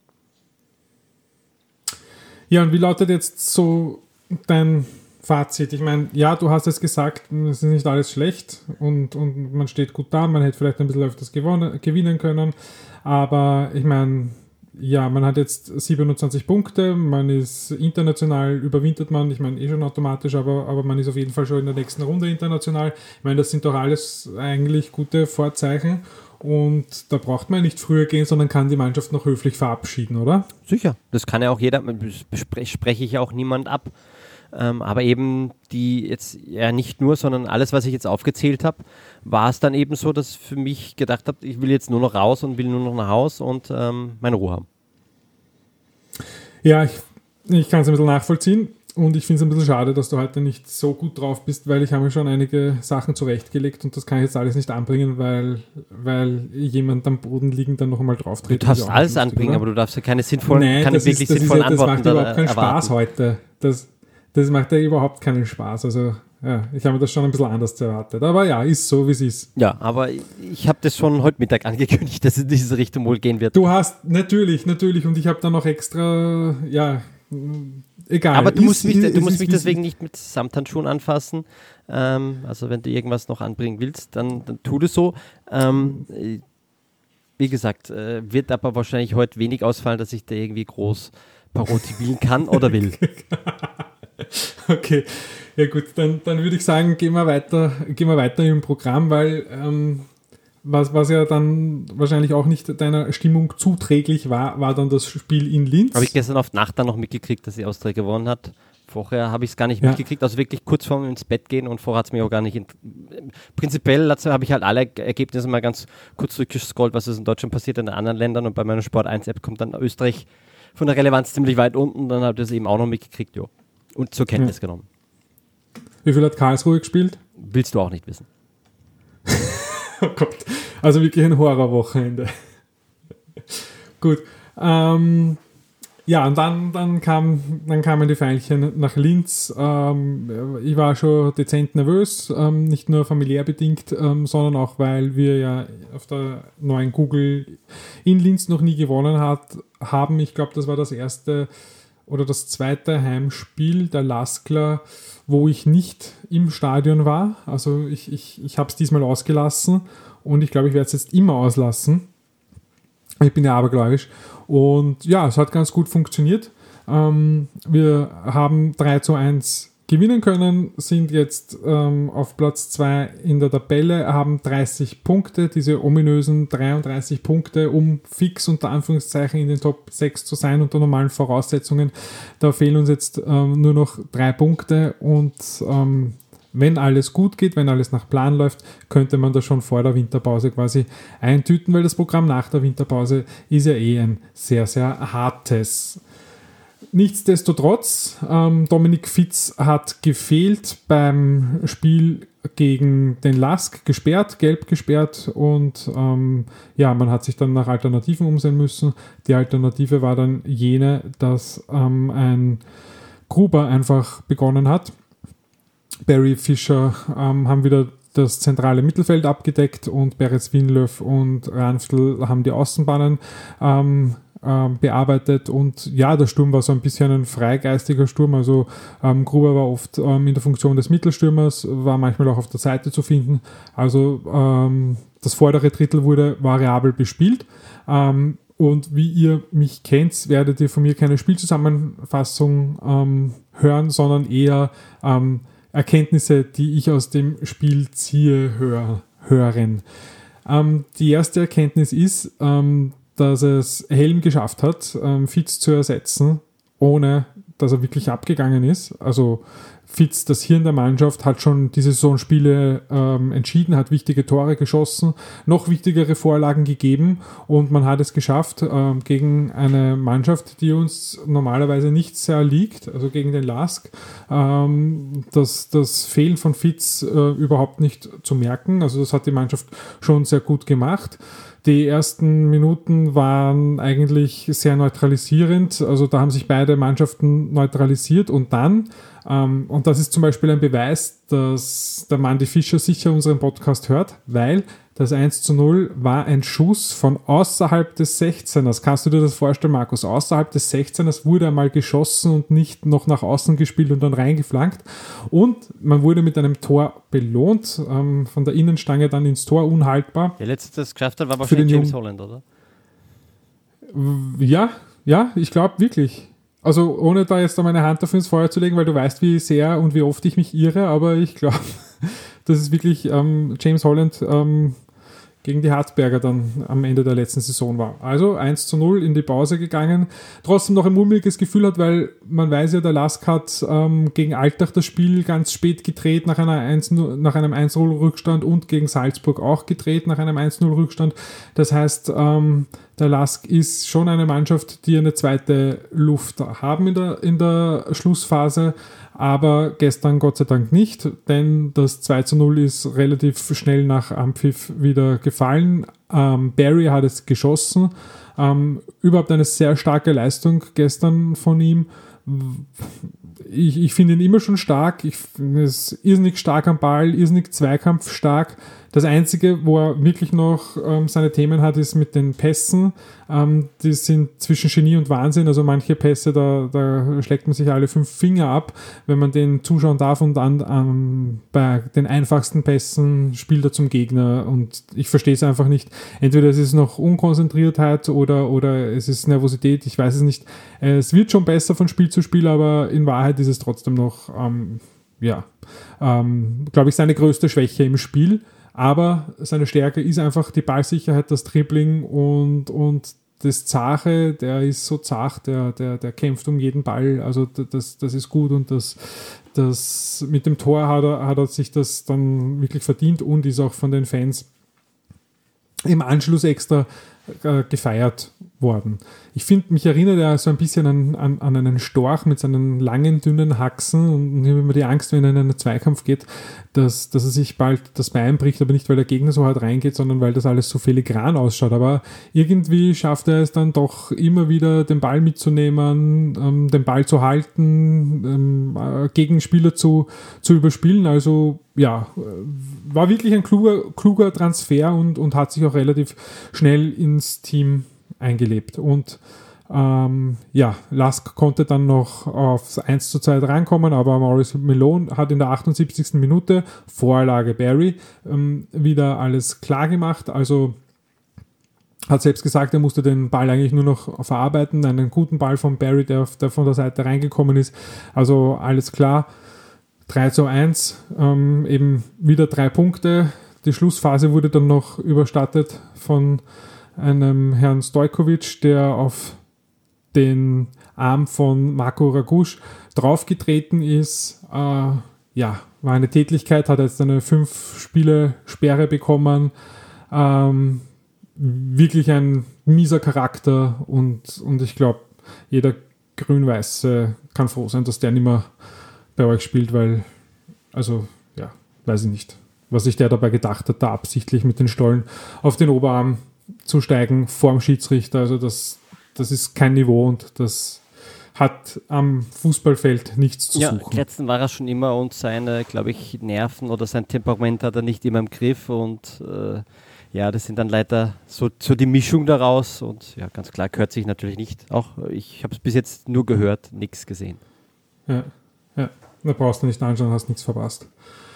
Ja, und wie lautet jetzt so dein Fazit? Ich meine, ja, du hast jetzt gesagt, es ist nicht alles schlecht und man steht gut da, man hätte vielleicht ein bisschen öfters gewinnen können, aber ich meine, ja, man hat jetzt 27 Punkte, man ist international, überwintert man, ich meine schon automatisch, aber man ist auf jeden Fall schon in der nächsten Runde international. Ich meine, das sind doch alles eigentlich gute Vorzeichen, und da braucht man nicht früher gehen, sondern kann die Mannschaft noch höflich verabschieden, oder?
Sicher, das kann ja auch jeder, spreche ich ja auch niemand ab. Aber eben die jetzt ja nicht nur, sondern alles, was ich jetzt aufgezählt habe, war es dann eben so, dass ich für mich gedacht habe, ich will jetzt nur noch raus und will nur noch nach Haus und meine Ruhe haben.
Ja, ich kann es ein bisschen nachvollziehen, und ich finde es ein bisschen schade, dass du heute nicht so gut drauf bist, weil ich habe mir schon einige Sachen zurechtgelegt und das kann ich jetzt alles nicht anbringen, weil jemand am Boden liegend dann noch einmal drauf tritt.
Du darfst alles anbringen, oder? Aber du darfst ja keine sinnvollen Antworten
Das macht überhaupt keinen Spaß heute. Das macht ja überhaupt keinen Spaß. Also, ja, ich habe mir das schon ein bisschen anders erwartet. Aber ja, ist so, wie es ist.
Ja, aber ich habe das schon heute Mittag angekündigt, dass es in diese Richtung wohl gehen wird.
Du hast, natürlich, und ich habe dann noch extra, egal.
Aber du musst mich deswegen nicht mit Samthandschuhen anfassen. Also wenn du irgendwas noch anbringen willst, dann tu das so. Wie gesagt, wird aber wahrscheinlich heute wenig ausfallen, dass ich da irgendwie groß parodieren kann oder will.
Okay, ja gut, dann würde ich sagen, gehen wir weiter im Programm, weil was ja dann wahrscheinlich auch nicht deiner Stimmung zuträglich war dann das Spiel in Linz.
Habe ich gestern auf Nacht dann noch mitgekriegt, dass die Austria gewonnen hat. Vorher habe ich es gar nicht mitgekriegt, also wirklich kurz vorm ins Bett gehen, und vorher hat es mich auch gar nicht... Prinzipiell habe ich halt alle Ergebnisse mal ganz kurz zurückgescrollt, was ist in Deutschland passiert, in den anderen Ländern, und bei meiner Sport 1 App kommt dann Österreich von der Relevanz ziemlich weit unten, dann habe ich das eben auch noch mitgekriegt, jo. Und zur Kenntnis genommen.
Wie viel hat Karlsruhe gespielt?
Willst du auch nicht wissen.
Oh Gott, also wirklich ein Horrorwochenende. Gut, ja, und dann kamen die Veilchen nach Linz. Ich war schon dezent nervös, nicht nur familiär bedingt, sondern auch, weil wir ja auf der neuen Google in Linz noch nie gewonnen haben. Ich glaube, das war das erste oder das zweite Heimspiel der Laskler, wo ich nicht im Stadion war. Also ich habe es diesmal ausgelassen, und ich glaube, ich werde es jetzt immer auslassen. Ich bin ja abergläubisch. Und ja, es hat ganz gut funktioniert. Wir haben 3:1 gewinnen können, sind jetzt auf Platz 2 in der Tabelle, haben 30 Punkte, diese ominösen 33 Punkte, um fix unter Anführungszeichen in den Top 6 zu sein unter normalen Voraussetzungen. Da fehlen uns jetzt nur noch 3 Punkte, und wenn alles gut geht, wenn alles nach Plan läuft, könnte man das schon vor der Winterpause quasi eintüten, weil das Programm nach der Winterpause ist ja ein sehr, sehr hartes. Nichtsdestotrotz, Dominik Fitz hat gefehlt beim Spiel gegen den LASK, gelb gesperrt, und man hat sich dann nach Alternativen umsehen müssen. Die Alternative war dann jene, dass ein Gruber einfach begonnen hat. Barry Fischer haben wieder das zentrale Mittelfeld abgedeckt und Beretz Winlöw und Ranftl haben die Außenbahnen bearbeitet, und ja, der Sturm war so ein bisschen ein freigeistiger Sturm, also Gruber war oft in der Funktion des Mittelstürmers, war manchmal auch auf der Seite zu finden, also das vordere Drittel wurde variabel bespielt, und wie ihr mich kennt, werdet ihr von mir keine Spielzusammenfassung hören, sondern eher Erkenntnisse, die ich aus dem Spiel ziehe, hören. Die erste Erkenntnis ist, dass es Helm geschafft hat, Fitz zu ersetzen, ohne dass er wirklich abgegangen ist. Also Fitz, das Hirn der Mannschaft, hat schon diese Saisonspiele entschieden, hat wichtige Tore geschossen, noch wichtigere Vorlagen gegeben, und man hat es geschafft, gegen eine Mannschaft, die uns normalerweise nicht sehr liegt, also gegen den LASK, das Fehlen von Fitz überhaupt nicht zu merken. Also das hat die Mannschaft schon sehr gut gemacht. Die ersten Minuten waren eigentlich sehr neutralisierend, also da haben sich beide Mannschaften neutralisiert, und dann, und das ist zum Beispiel ein Beweis, dass der Mandy Fischer sicher unseren Podcast hört, weil das 1:0 war ein Schuss von außerhalb des 16ers. Kannst du dir das vorstellen, Markus? Außerhalb des 16ers wurde einmal geschossen und nicht noch nach außen gespielt und dann reingeflankt. Und man wurde mit einem Tor belohnt, von der Innenstange dann ins Tor, unhaltbar.
Der letzte, das geschafft hat, war wahrscheinlich James Holland, oder?
Ja, ich glaube wirklich. Also ohne da jetzt meine Hand dafür ins Feuer zu legen, weil du weißt, wie sehr und wie oft ich mich irre, aber ich glaube, das ist wirklich James Holland gegen die Harzberger dann am Ende der letzten Saison war. Also 1:0 in die Pause gegangen. Trotzdem noch ein mulmiges Gefühl hat, weil man weiß ja, der LASK hat gegen Altach das Spiel ganz spät gedreht nach einem 1:0 Rückstand und gegen Salzburg auch gedreht nach einem 1:0 Rückstand. Das heißt, der LASK ist schon eine Mannschaft, die eine zweite Luft haben in der Schlussphase, aber gestern Gott sei Dank nicht, denn das 2:0 ist relativ schnell nach Anpfiff wieder gefallen. Barry hat es geschossen. Überhaupt eine sehr starke Leistung gestern von ihm. Ich finde ihn immer schon stark. Ich finde es irrsinnig stark am Ball, irrsinnig zweikampfstark. Das Einzige, wo er wirklich noch seine Themen hat, ist mit den Pässen. Die sind zwischen Genie und Wahnsinn. Also manche Pässe, da schlägt man sich alle 5 Finger ab, wenn man den zuschauen darf, und dann bei den einfachsten Pässen spielt er zum Gegner, und ich verstehe es einfach nicht. Entweder es ist noch Unkonzentriertheit oder es ist Nervosität, ich weiß es nicht. Es wird schon besser von Spiel zu Spiel, aber in Wahrheit ist es trotzdem noch, glaube ich, seine größte Schwäche im Spiel. Aber seine Stärke ist einfach die Ballsicherheit, das Dribbling und das Zache, der ist so zach, der kämpft um jeden Ball, also das ist gut, und das mit dem Tor hat er sich das dann wirklich verdient und ist auch von den Fans im Anschluss extra gefeiert worden. Ich finde, mich erinnert er so ein bisschen an einen Storch mit seinen langen, dünnen Haxen, und ich habe immer die Angst, wenn er in einen Zweikampf geht, dass er sich bald das Bein bricht, aber nicht, weil der Gegner so hart reingeht, sondern weil das alles so filigran ausschaut. Aber irgendwie schafft er es dann doch immer wieder, den Ball mitzunehmen, den Ball zu halten, Gegenspieler zu überspielen. Also ja, war wirklich ein kluger Transfer und hat sich auch relativ schnell ins Team eingelebt. Und LASK konnte dann noch aufs 1:2 rankommen, aber Maurice Malone hat in der 78. Minute, Vorlage Barry, wieder alles klar gemacht. Also hat selbst gesagt, er musste den Ball eigentlich nur noch verarbeiten, einen guten Ball von Barry, der von der Seite reingekommen ist. Also alles klar. 3:1, eben wieder 3 Punkte. Die Schlussphase wurde dann noch überstattet von einem Herrn Stojkovic, der auf den Arm von Marco Ragusch draufgetreten ist. War eine Tätlichkeit, hat jetzt eine 5-Spiele-Sperre bekommen. Wirklich ein mieser Charakter, und ich glaube, jeder Grün-Weiße kann froh sein, dass der nicht mehr bei euch spielt, weil, weiß ich nicht, was sich der dabei gedacht hat, da absichtlich mit den Stollen auf den Oberarm zu steigen vorm Schiedsrichter. Also das ist kein Niveau, und das hat am Fußballfeld nichts zu suchen.
Kretzen war er schon immer und seine, glaube ich, Nerven oder sein Temperament hat er nicht immer im Griff und das sind dann leider so die Mischung daraus und ja, ganz klar gehört sich natürlich nicht. Auch ich habe es bis jetzt nur gehört, nichts gesehen.
Ja, da brauchst du nicht anschauen, hast nichts verpasst.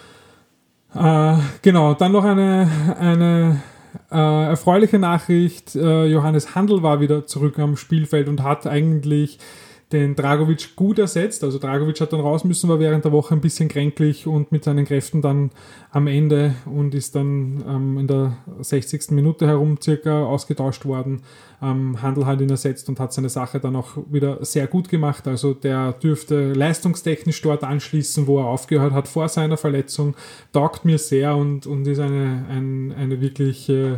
Genau, dann noch eine erfreuliche Nachricht. Johannes Handl war wieder zurück am Spielfeld und hat eigentlich den Dragovic gut ersetzt. Also Dragovic hat dann raus müssen, war während der Woche ein bisschen kränklich und mit seinen Kräften dann am Ende und ist dann in der 60. Minute herum circa ausgetauscht worden. Handl hat ihn ersetzt und hat seine Sache dann auch wieder sehr gut gemacht. Also der dürfte leistungstechnisch dort anschließen, wo er aufgehört hat vor seiner Verletzung. Taugt mir sehr und ist eine wirkliche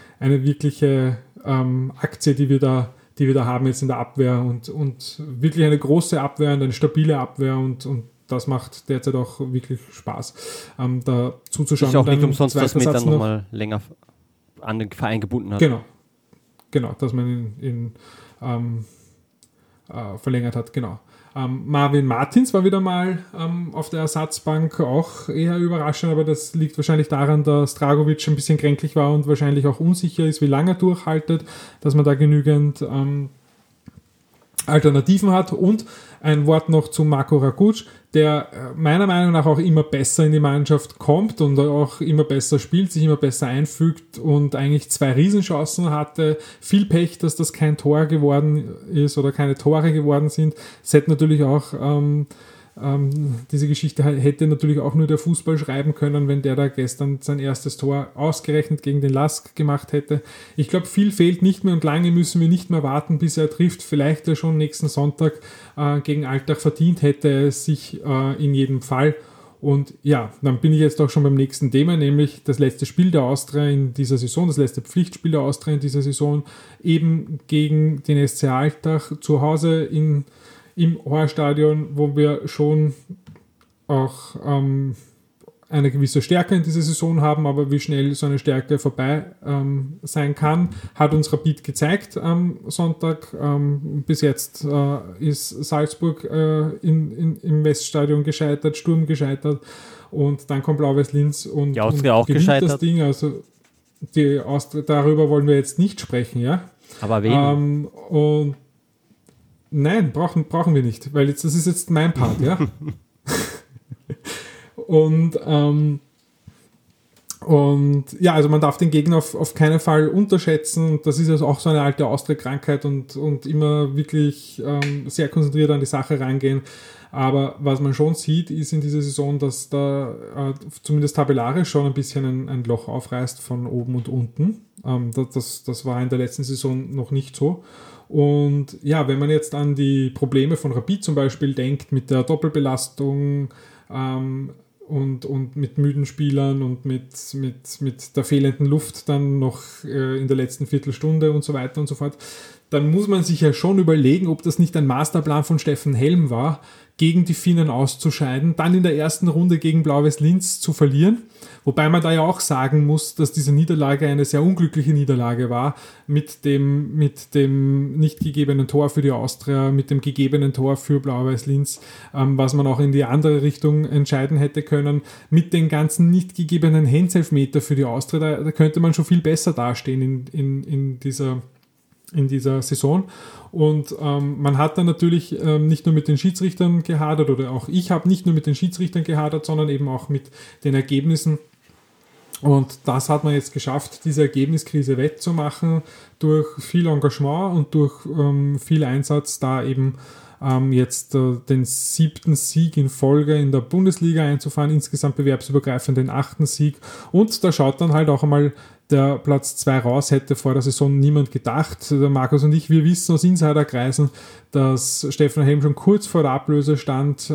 Aktie, die wir da haben jetzt in der Abwehr und wirklich eine große Abwehr und eine stabile Abwehr und das macht derzeit auch wirklich Spaß, da zuzuschauen.
Ist auch nicht umsonst, dass man dann nochmal länger an den Verein gebunden hat.
Genau, dass man ihn verlängert hat, genau. Marvin Martins war wieder mal auf der Ersatzbank, auch eher überraschend, aber das liegt wahrscheinlich daran, dass Dragovic ein bisschen kränklich war und wahrscheinlich auch unsicher ist, wie lange er durchhaltet, dass man da genügend Alternativen hat. Und ein Wort noch zu Marco Raguc, der meiner Meinung nach auch immer besser in die Mannschaft kommt und auch immer besser spielt, sich immer besser einfügt und eigentlich 2 Riesenchancen hatte. Viel Pech, dass das kein Tor geworden ist oder keine Tore geworden sind. Es hätte natürlich auch diese Geschichte hätte natürlich auch nur der Fußball schreiben können, wenn der da gestern sein erstes Tor ausgerechnet gegen den LASK gemacht hätte. Ich glaube, viel fehlt nicht mehr und lange müssen wir nicht mehr warten, bis er trifft. Vielleicht er schon nächsten Sonntag gegen Altach verdient hätte es sich in jedem Fall. Und ja, dann bin ich jetzt auch schon beim nächsten Thema, nämlich das letzte Spiel der Austria in dieser Saison, das letzte Pflichtspiel der Austria in dieser Saison, eben gegen den SC Altach zu Hause im Horststadion, wo wir schon auch eine gewisse Stärke in dieser Saison haben, aber wie schnell so eine Stärke vorbei sein kann, hat uns Rapid gezeigt am Sonntag. Bis jetzt ist Salzburg im Weststadion gescheitert, Sturm gescheitert und dann kommt Blau-Weiß Linz und
die Austria auch gescheitert.
Das Ding. Also die Austria, darüber wollen wir jetzt nicht sprechen, ja.
Aber wen?
Und nein, brauchen wir nicht, weil das ist jetzt mein Part, ja. Und ja, also man darf den Gegner auf keinen Fall unterschätzen. Das ist also auch so eine alte Austria-Krankheit und immer wirklich sehr konzentriert an die Sache rangehen. Aber was man schon sieht, ist in dieser Saison, dass da zumindest tabellarisch schon ein bisschen ein Loch aufreißt von oben und unten. Das war in der letzten Saison noch nicht so. Und ja, wenn man jetzt an die Probleme von Rapid zum Beispiel denkt, mit der Doppelbelastung und mit müden Spielern und mit der fehlenden Luft dann noch in der letzten Viertelstunde und so weiter und so fort, dann muss man sich ja schon überlegen, ob das nicht ein Masterplan von Steffen Helm war, gegen die Finnen auszuscheiden, dann in der ersten Runde gegen Blau-Weiß Linz zu verlieren. Wobei man da ja auch sagen muss, dass diese Niederlage eine sehr unglückliche Niederlage war, mit dem nicht gegebenen Tor für die Austria, mit dem gegebenen Tor für Blau-Weiß Linz, was man auch in die andere Richtung entscheiden hätte können, mit den ganzen nicht gegebenen Hands-Elfmeter für die Austria, da könnte man schon viel besser dastehen in dieser Saison. Und man hat dann natürlich nicht nur mit den Schiedsrichtern gehadert, oder auch ich habe nicht nur mit den Schiedsrichtern gehadert, sondern eben auch mit den Ergebnissen. Und das hat man jetzt geschafft, diese Ergebniskrise wettzumachen durch viel Engagement und durch viel Einsatz, da eben jetzt den 7. Sieg in Folge in der Bundesliga einzufahren, insgesamt bewerbsübergreifend den 8. Sieg. Und da schaut dann halt auch einmal der Platz 2 raus, hätte vor der Saison niemand gedacht. Der Markus und ich, wir wissen aus Insiderkreisen, dass Steffen Helm schon kurz vor der Ablöse stand,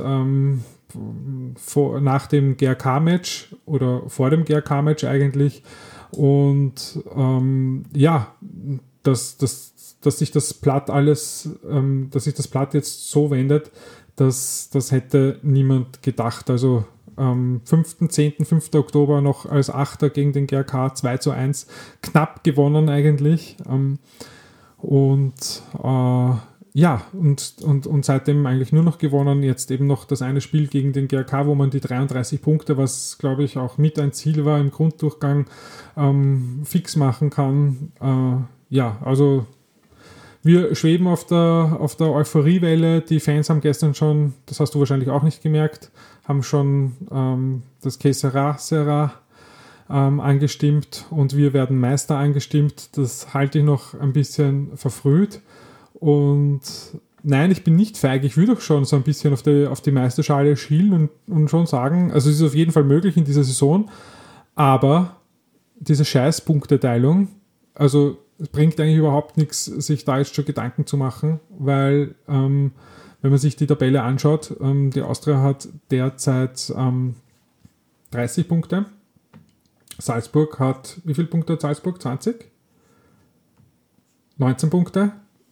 nach dem GRK-Match oder vor dem GRK-Match eigentlich. Und ja, dass sich das Blatt jetzt so wendet, das hätte niemand gedacht. Also 5. Oktober noch als Achter gegen den GRK 2:1 knapp gewonnen eigentlich. Und ja, und seitdem eigentlich nur noch gewonnen. Jetzt eben noch das eine Spiel gegen den GRK, wo man die 33 Punkte, was glaube ich auch mit ein Ziel war im Grunddurchgang, fix machen kann. Ja, also wir schweben auf der Euphoriewelle. Die Fans haben gestern schon, das hast du wahrscheinlich auch nicht gemerkt, haben schon das Que Sera angestimmt und wir werden Meister angestimmt. Das halte ich noch ein bisschen verfrüht. Und nein, ich bin nicht feig. Ich würde auch schon so ein bisschen auf die Meisterschale schielen und schon sagen, also es ist auf jeden Fall möglich in dieser Saison, aber diese Scheiß-Punkteteilung, also es bringt eigentlich überhaupt nichts, sich da jetzt schon Gedanken zu machen, weil wenn man sich die Tabelle anschaut, die Austria hat derzeit 30 Punkte. Salzburg hat, wie viele Punkte hat Salzburg? 20? 19 Punkte.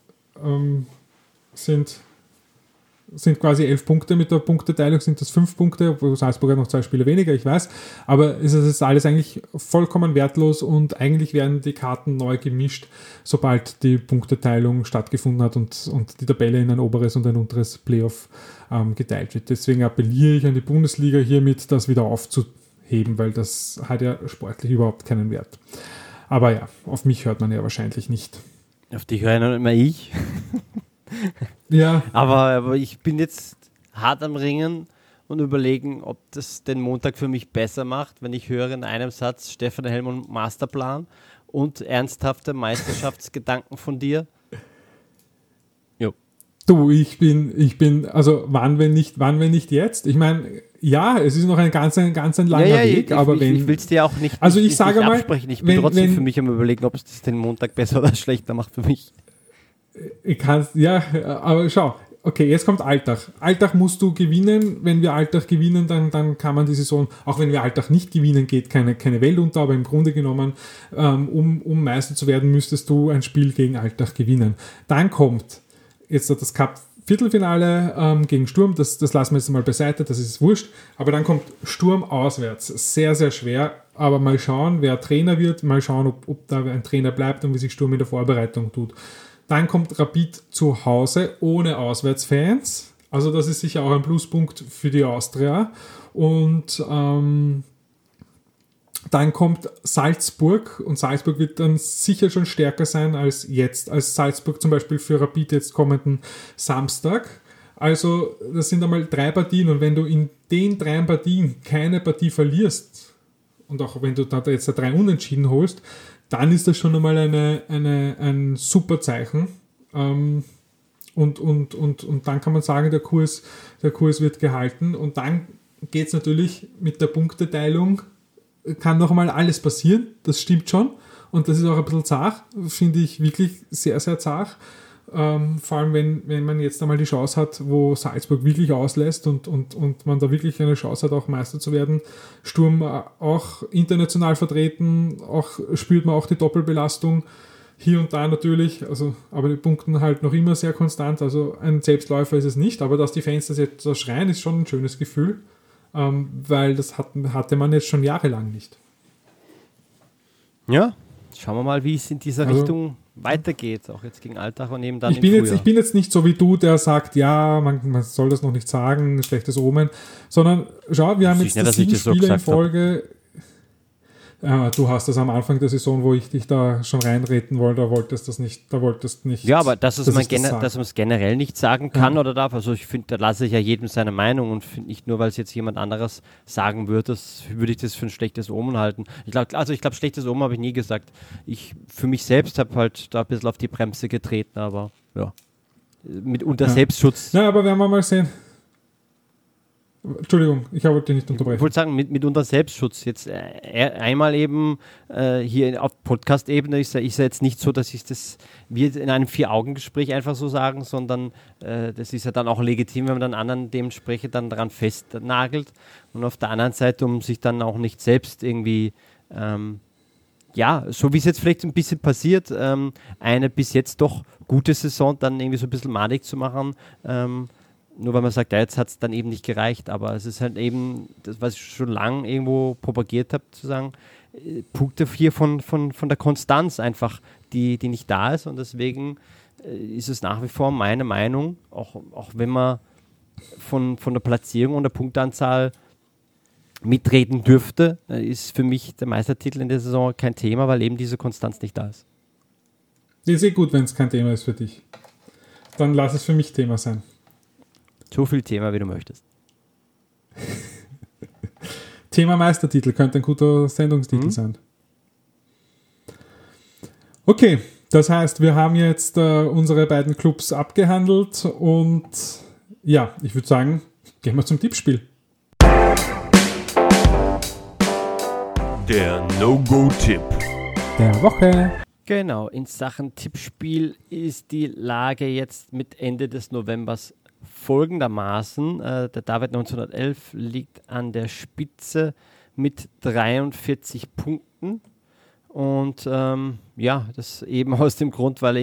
Sind quasi 11 Punkte, mit der Punkteteilung sind das 5 Punkte, obwohl Salzburg hat noch 2 Spiele weniger, ich weiß, aber es ist alles eigentlich vollkommen wertlos und eigentlich werden die Karten neu gemischt, sobald die Punkteteilung stattgefunden hat und die Tabelle in ein oberes und ein unteres Playoff geteilt wird. Deswegen appelliere ich an die Bundesliga hiermit, das wieder aufzuheben, weil das hat ja sportlich überhaupt keinen Wert. Aber ja, auf mich hört man ja wahrscheinlich nicht.
Auf dich höre noch immer ich.
Ja.
Aber ich bin jetzt hart am Ringen und überlegen, ob das den Montag für mich besser macht, wenn ich höre in einem Satz Stefan Helmut Masterplan und ernsthafte Meisterschaftsgedanken von dir. Jo.
Du, ich bin, also wann, wenn nicht jetzt? Ich meine, ja, es ist noch ein ganz langer Weg, aber wenn...
Ich will es dir auch nicht,
also
nicht,
ich sage
nicht
mal,
absprechen. Ich bin trotzdem für mich am Überlegen, ob es das den Montag besser oder schlechter macht für mich.
Ich kann, ja, aber schau, okay, jetzt kommt Alltag. Alltag musst du gewinnen. Wenn wir Alltag gewinnen, dann kann man die Saison, auch wenn wir Alltag nicht gewinnen, geht keine Welt unter, aber im Grunde genommen, um Meister zu werden, müsstest du ein Spiel gegen Alltag gewinnen. Dann kommt jetzt das Cup-Viertelfinale gegen Sturm, das lassen wir jetzt mal beiseite, das ist wurscht, aber dann kommt Sturm auswärts. Sehr, sehr schwer, aber mal schauen, wer Trainer wird, mal schauen, ob da ein Trainer bleibt und wie sich Sturm in der Vorbereitung tut. Dann kommt Rapid zu Hause ohne Auswärtsfans. Also das ist sicher auch ein Pluspunkt für die Austria. Und dann kommt Salzburg und Salzburg wird dann sicher schon stärker sein als jetzt, als Salzburg zum Beispiel für Rapid jetzt kommenden Samstag. Also das sind einmal 3 Partien und wenn du in den 3 Partien keine Partie verlierst und auch wenn du da jetzt 3 Unentschieden holst, dann ist das schon einmal ein super Zeichen. Und dann kann man sagen, der Kurs wird gehalten. Und dann geht es natürlich mit der Punkteteilung, kann noch einmal alles passieren, das stimmt schon. Und das ist auch ein bisschen zart, finde ich wirklich sehr, sehr zart. Vor allem, wenn man jetzt einmal die Chance hat, wo Salzburg wirklich auslässt und man da wirklich eine Chance hat, auch Meister zu werden. Sturm auch international vertreten, spürt man auch die Doppelbelastung hier und da natürlich, also, aber die Punkten halt noch immer sehr konstant, also ein Selbstläufer ist es nicht, aber dass die Fans das jetzt so schreien, ist schon ein schönes Gefühl, weil das hatte man jetzt schon jahrelang nicht.
Ja, schauen wir mal, wie es in dieser Richtung weitergeht, auch jetzt gegen Alltag und eben dann
ich bin jetzt nicht so wie du, der sagt, ja, man soll das noch nicht sagen, schlechtes Omen, sondern schau, wir haben jetzt 7 Spiele in Folge. Du hast das am Anfang der Saison, wo ich dich da schon reinreden wollte, da wolltest nicht.
Ja, aber dass man es generell nicht sagen kann oder darf, also ich finde, da lasse ich ja jedem seine Meinung und finde nicht nur, weil es jetzt jemand anderes sagen würde ich das für ein schlechtes Omen halten. Ich glaube, schlechtes Omen habe ich nie gesagt. Ich für mich selbst habe halt da ein bisschen auf die Bremse getreten, aber ja, unter Selbstschutz.
Ja, aber werden wir mal sehen. Entschuldigung, ich wollte dich nicht unterbrechen.
Ich wollte sagen, mit unter Selbstschutz. Jetzt einmal eben hier auf Podcast-Ebene ist ja jetzt nicht so, dass ich das wir in einem 4-Augen-Gespräch einfach so sagen, sondern das ist ja dann auch legitim, wenn man dann anderen dementsprechend dann daran festnagelt. Und auf der anderen Seite, um sich dann auch nicht selbst irgendwie, so wie es jetzt vielleicht ein bisschen passiert, eine bis jetzt doch gute Saison dann irgendwie so ein bisschen madig zu machen, nur weil man sagt, ja, jetzt hat es dann eben nicht gereicht, aber es ist halt eben das, was ich schon lange irgendwo propagiert habe, zu sagen, Punkte hier von der Konstanz einfach, die nicht da ist und deswegen ist es nach wie vor meine Meinung, auch wenn man von der Platzierung und der Punktanzahl mitreden dürfte, ist für mich der Meistertitel in der Saison kein Thema, weil eben diese Konstanz nicht da ist.
Ist gut, wenn es kein Thema ist für dich. Dann lass es für mich Thema sein.
So viel Thema, wie du möchtest.
Thema Meistertitel könnte ein guter Sendungstitel sein. Okay, das heißt, wir haben jetzt unsere beiden Clubs abgehandelt und ja, ich würde sagen, gehen wir zum Tippspiel.
Der No-Go-Tipp
der Woche.
Genau, in Sachen Tippspiel ist die Lage jetzt mit Ende des Novembers folgendermaßen. Der David 1911 liegt an der Spitze mit 43 Punkten. Und das eben aus dem Grund, weil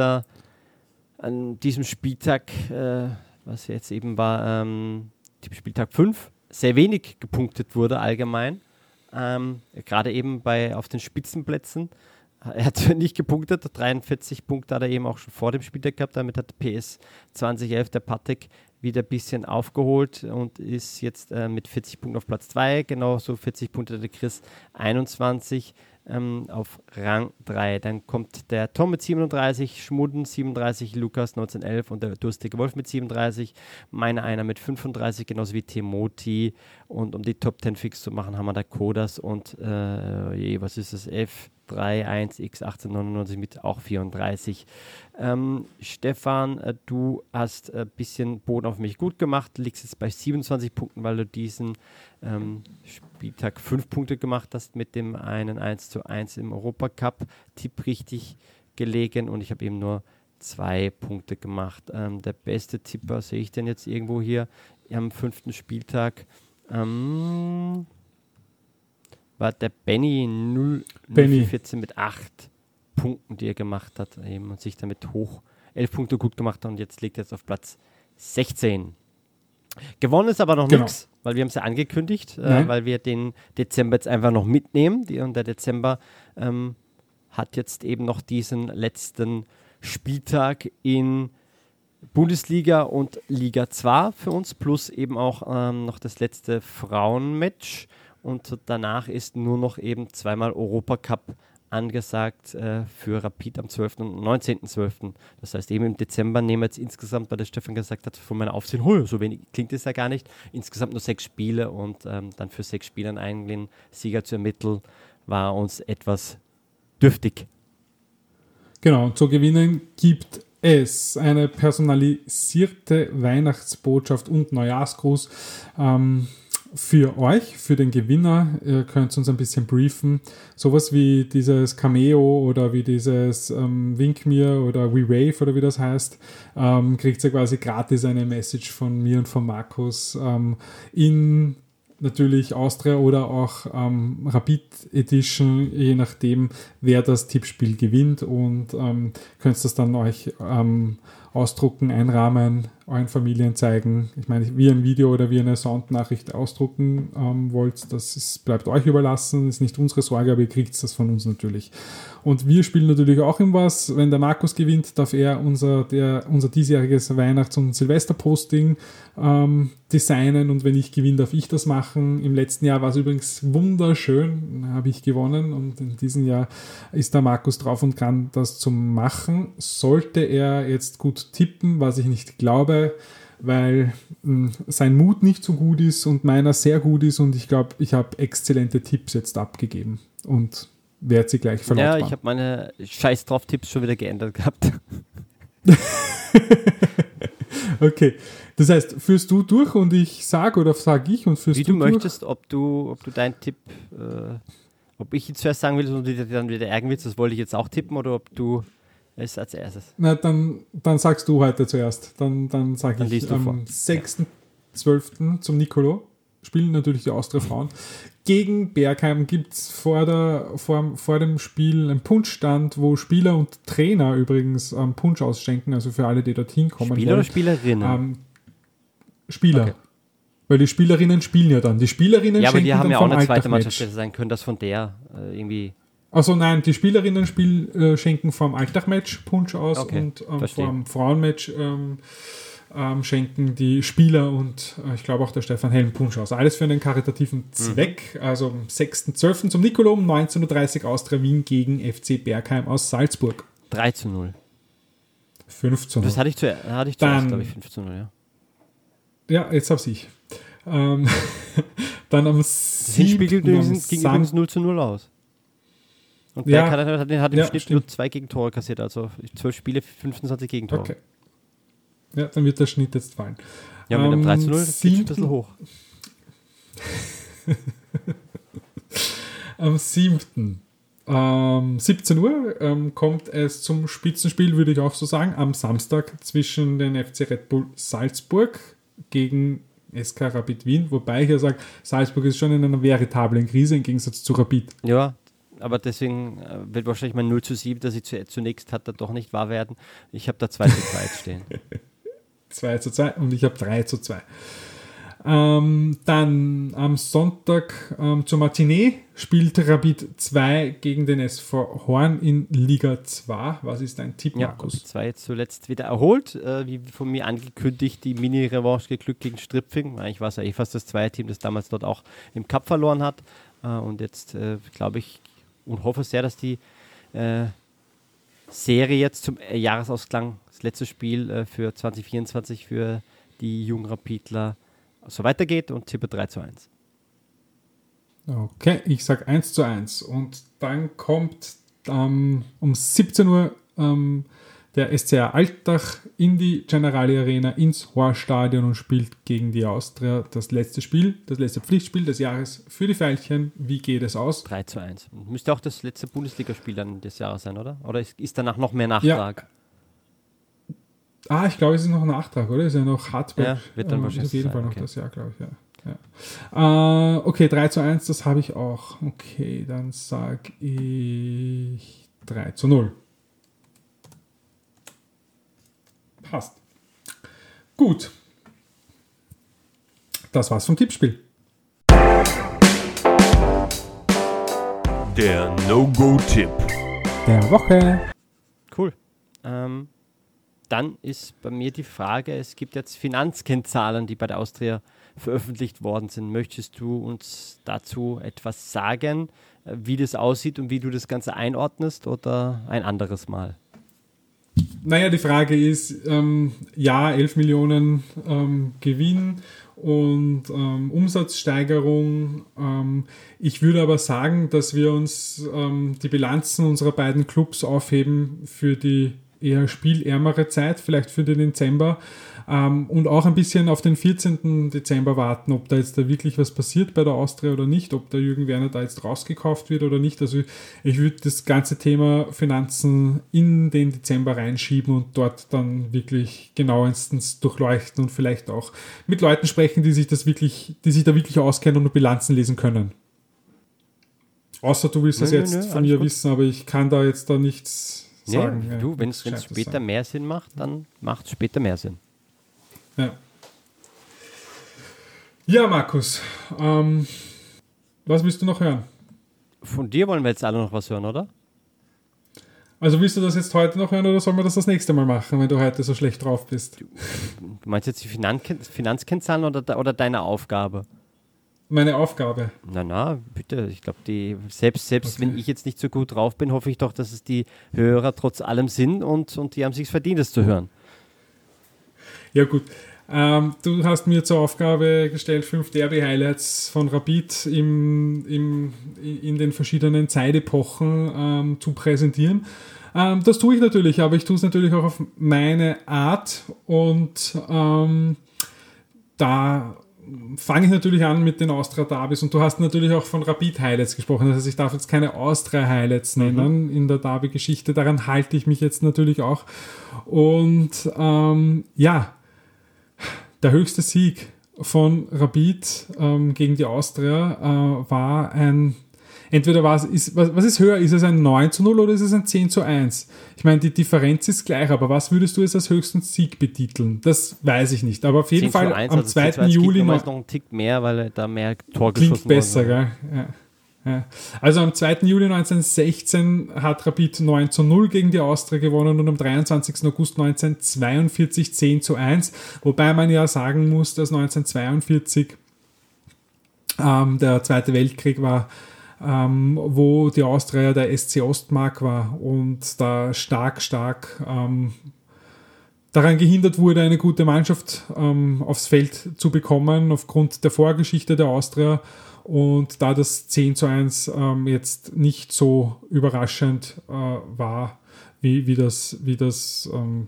an diesem Spieltag, was jetzt eben war, Spieltag 5, sehr wenig gepunktet wurde allgemein. Gerade eben auf den Spitzenplätzen. Er hat nicht gepunktet, 43 Punkte hat er eben auch schon vor dem Spieltag gehabt. Damit hat PS 2011 der Patek wieder ein bisschen aufgeholt und ist jetzt mit 40 Punkten auf Platz 2. Genauso 40 Punkte der Chris 21 auf Rang 3. Dann kommt der Tom mit 37, Schmudden 37, Lukas 1911 und der durstige Wolf mit 37. Meiner einer mit 35, genauso wie Timoti. Und um die Top 10 fix zu machen, haben wir da Kodas und was ist das? F31X1899 mit auch 34. Stefan, du hast ein bisschen Boden auf mich gut gemacht, liegst jetzt bei 27 Punkten, weil du diesen Spieltag 5 Punkte gemacht hast mit dem einen 1:1 im Europacup. Tipp richtig gelegen und ich habe eben nur 2 Punkte gemacht. Der beste Tipper sehe ich denn jetzt irgendwo hier am 5. Spieltag. War der Benny 014 mit 8 Punkten, die er gemacht hat eben, und sich damit hoch 11 Punkte gut gemacht hat und jetzt liegt er auf Platz 16. Gewonnen ist aber noch nichts, weil wir haben es ja angekündigt, weil wir den Dezember jetzt einfach noch mitnehmen. Und der Dezember hat jetzt eben noch diesen letzten Spieltag in Bundesliga und Liga 2 für uns, plus eben auch noch das letzte Frauenmatch. Und danach ist nur noch eben zweimal Europacup angesagt für Rapid am 12. und 19.12. Das heißt, eben im Dezember nehmen wir jetzt insgesamt, weil der Stefan gesagt hat, von meiner Aufsehen, so wenig klingt es ja gar nicht, insgesamt nur 6 Spiele und dann für 6 Spiele einen Sieger zu ermitteln, war uns etwas dürftig.
Genau, zu gewinnen gibt es eine personalisierte Weihnachtsbotschaft und Neujahrsgruß für euch, für den Gewinner. Ihr könnt uns ein bisschen briefen. Sowas wie dieses Cameo oder wie dieses Wink mir oder We Wave oder wie das heißt, kriegt ihr quasi gratis eine Message von mir und von Markus in natürlich Austria oder auch Rapid Edition, je nachdem, wer das Tippspiel gewinnt, und könnt das dann euch ausdrucken, einrahmen, euren Familien zeigen. Ich meine, wie ein Video oder wie eine Soundnachricht ausdrucken wollt, bleibt euch überlassen, ist nicht unsere Sorge, aber ihr kriegt das von uns natürlich. Und wir spielen natürlich auch in was. Wenn der Markus gewinnt, darf er unser diesjähriges Weihnachts- und Silvesterposting designen, und wenn ich gewinne, darf ich das machen. Im letzten Jahr war es übrigens wunderschön, habe ich gewonnen, und in diesem Jahr ist der Markus drauf und dran, das zu machen. Sollte er jetzt gut tippen, was ich nicht glaube, weil sein Mut nicht so gut ist und meiner sehr gut ist, und ich glaube, ich habe exzellente Tipps jetzt abgegeben und werde sie gleich verlautbaren.
Ja, ich habe meine Scheiß drauf Tipps schon wieder geändert gehabt.
Okay, das heißt, führst du durch und ich sage, oder sage ich und führst du durch?
Wie du möchtest, ob du deinen Tipp, ob ich ihn zuerst sagen will und du dann wieder ärgern willst, das wollte ich jetzt auch tippen, oder ob du es als erstes.
Na, dann sagst du heute zuerst. Dann sage ich am 6.12. zum Nicolo spielen natürlich die Austria Frauen. Gegen Bergheim gibt es vor dem Spiel einen Punschstand, wo Spieler und Trainer übrigens Punsch ausschenken, also für alle, die dorthin kommen.
Spieler oder Spielerinnen?
Spieler. Okay. Weil die Spielerinnen spielen ja dann. Die Spielerinnen
ja, aber
schenken
die haben
dann
ja auch eine zweite
Alltag-Match.
Mannschaft, hätte sein können, dass von der irgendwie
Also nein, die Spielerinnen schenken vorm Alltag-Match Punsch aus,
Okay,
und
verstehe.
vorm Frauenmatch schenken die Spieler und ich glaube auch der Stefan Helm Punsch aus. Alles für einen karitativen Zweck. Also am 6.12. zum Nikolo um 19.30 Uhr Austria Wien gegen FC Bergheim aus Salzburg.
3:0.
5:0.
Das hatte ich zuerst,
Dann-
glaube ich, 5:0, ja.
Ja, jetzt hab's ich. Dann am
Das Hinspiel ging übrigens 0:0 aus. Und
Ja.
Berg hat im
Ja,
Schnitt
stimmt.
nur 2 Gegentore kassiert, also 12 Spiele, 25 Gegentore.
Okay. Ja, dann wird der Schnitt jetzt fallen.
Ja, mit einem 3:0 geht es ein
7.
bisschen hoch.
Am 7. 17 Uhr kommt es zum Spitzenspiel, würde ich auch so sagen, am Samstag zwischen den FC Red Bull Salzburg gegen SK Rapid Wien, wobei ich ja sage, Salzburg ist schon in einer veritablen Krise im Gegensatz zu Rapid.
Ja, aber deswegen wird wahrscheinlich mein 0:7, das ich zunächst hatte, doch nicht wahr werden. Ich habe da 2:2 stehen.
2:2 und ich habe 3:2. Dann am Sonntag zur Matinee spielt Rapid 2 gegen den SV Horn in Liga 2. Was ist dein Tipp,
Ja,
Markus?
2 jetzt zuletzt wieder erholt. Wie von mir angekündigt, die Mini-Revanche geglückt gegen Strippfing. Eigentlich war es ja fast das Zweierteam, das damals dort auch im Cup verloren hat. Und jetzt glaube ich und hoffe sehr, dass die Serie jetzt zum Jahresausklang, das letzte Spiel für 2024 für die jungen Rapidler so weitergeht, und tippe 3:1.
Okay, ich sage 1:1. Und dann kommt um 17 Uhr der SCR Altach in die Generali Arena ins Horststadion und spielt gegen die Austria das letzte Spiel, das letzte Pflichtspiel des Jahres für die Veilchen. Wie geht es aus?
3:1. Müsste auch das letzte Bundesligaspiel dann des Jahres sein, oder? Oder ist danach noch mehr Nachtrag?
Ich glaube, es ist noch ein Nachtrag, oder? Ist ja noch Hartberg.
Ja, wird dann wahrscheinlich
auf jeden
sein,
Fall noch
okay.
das Jahr, glaube ich, ja. Okay, 3:1, das habe ich auch. Okay, dann sage ich 3:0. Passt. Gut. Das war's vom Tippspiel.
Der No-Go-Tipp.
Der Woche.
Cool. Dann ist bei mir die Frage, es gibt jetzt Finanzkennzahlen, die bei der Austria veröffentlicht worden sind. Möchtest du uns dazu etwas sagen, wie das aussieht und wie du das Ganze einordnest, oder ein anderes Mal?
Naja, die Frage ist, 11 Millionen Gewinn und Umsatzsteigerung. Ich würde aber sagen, dass wir uns die Bilanzen unserer beiden Clubs aufheben für die eher spielärmere Zeit, vielleicht für den Dezember, und auch ein bisschen auf den 14. Dezember warten, ob da jetzt da wirklich was passiert bei der Austria oder nicht, ob der Jürgen Werner da jetzt rausgekauft wird oder nicht. Also ich würde das ganze Thema Finanzen in den Dezember reinschieben und dort dann wirklich genauestens durchleuchten und vielleicht auch mit Leuten sprechen, die sich da wirklich auskennen und Bilanzen lesen können. Außer du willst das jetzt von mir wissen, aber ich kann da jetzt da nichts sagen.
Nee, du, wenn es später mehr Sinn macht, dann macht es später mehr Sinn.
Ja, Markus, was willst du noch hören?
Von dir wollen wir jetzt alle noch was hören, oder?
Also willst du das jetzt heute noch hören oder sollen wir das nächste Mal machen, wenn du heute so schlecht drauf bist?
Du meinst jetzt die Finanzkennzahlen oder deine Aufgabe?
Meine Aufgabe.
Na, bitte. Ich glaube, selbst
Okay.
wenn ich jetzt nicht so gut drauf bin, hoffe ich doch, dass es die Hörer trotz allem sind und die haben es sich verdient, das zu hören.
Ja gut, du hast mir zur Aufgabe gestellt, 5 Derby-Highlights von Rapid in den verschiedenen Zeitepochen zu präsentieren. Das tue ich natürlich, aber ich tue es natürlich auch auf meine Art, und da fange ich natürlich an mit den Austria-Derbys, und du hast natürlich auch von Rapid-Highlights gesprochen. Das heißt, ich darf jetzt keine Austria-Highlights nennen in der Derby-Geschichte. Daran halte ich mich jetzt natürlich auch. Und der höchste Sieg von Rapid gegen die Austria war was ist höher? Ist es ein 9:0 oder ist es ein 10:1? Ich meine, die Differenz ist gleich, aber was würdest du jetzt als höchsten Sieg betiteln? Das weiß ich nicht. Aber auf jeden Fall
10:1,
am
also
2.
10:1
Juli
ist noch ein Tick mehr, weil da mehr Tor
klingt
geschossen
besser,
worden
gell? Ja. Also am 2. Juli 1916 hat Rapid 9:0 gegen die Austria gewonnen und am 23. August 1942 10:1, wobei man ja sagen muss, dass 1942 der Zweite Weltkrieg war, wo die Austria der SC Ostmark war und da stark daran gehindert wurde, eine gute Mannschaft aufs Feld zu bekommen, aufgrund der Vorgeschichte der Austria. Und da das 10:1 jetzt nicht so überraschend war, wie sich das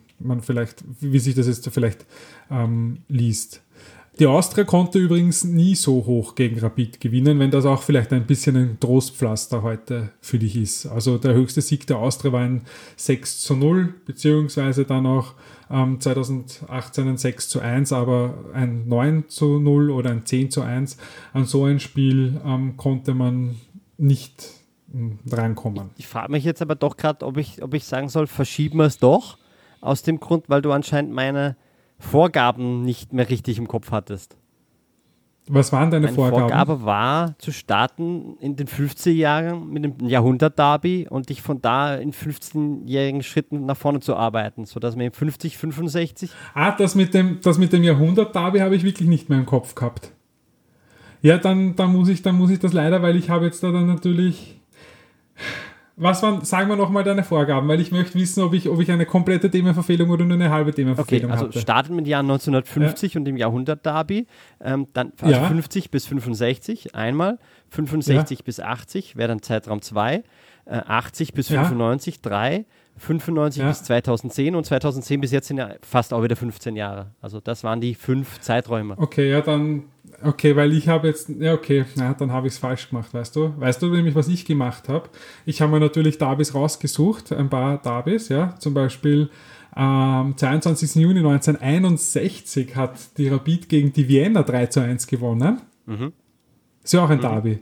jetzt vielleicht liest. Die Austria konnte übrigens nie so hoch gegen Rapid gewinnen, wenn das auch vielleicht ein bisschen ein Trostpflaster heute für dich ist. Also der höchste Sieg der Austria war ein 6:0, beziehungsweise dann auch 2018 ein 6:1, aber ein 9:0 oder ein 10:1. An so ein Spiel konnte man nicht drankommen.
Ich frage mich jetzt aber doch gerade, ob ich sagen soll, verschieben wir es doch, aus dem Grund, weil du anscheinend meine Vorgaben nicht mehr richtig im Kopf hattest.
Was waren deine Vorgaben?
Meine Vorgabe war, zu starten in den 50er Jahren mit dem Jahrhundert-Derby und dich von da in 15-jährigen Schritten nach vorne zu arbeiten, sodass wir in 50, 65...
Das mit dem Jahrhundert-Derby habe ich wirklich nicht mehr im Kopf gehabt. Ja, dann muss ich das leider, weil ich habe jetzt da dann natürlich... Sagen wir nochmal deine Vorgaben, weil ich möchte wissen, ob ich eine komplette Themenverfehlung oder nur eine halbe Themenverfehlung hatte.
Okay, also startet mit dem Jahr 1950 und dem Jahrhundert-Derby, dann 50 bis 65 einmal, 65 bis 80 wäre dann Zeitraum 2, 80 bis 95 3, 95 bis 2010 und 2010 bis jetzt sind ja fast auch wieder 15 Jahre. Also das waren die 5 Zeiträume.
Weil ich habe jetzt, dann habe ich es falsch gemacht, weißt du? Weißt du nämlich, was ich gemacht habe? Ich habe mir natürlich Derbys rausgesucht, ein paar Derbys, ja, zum Beispiel am 22. Juni 1961 hat die Rapid gegen die Vienna 3:1 gewonnen. Ist ja auch ein Derby.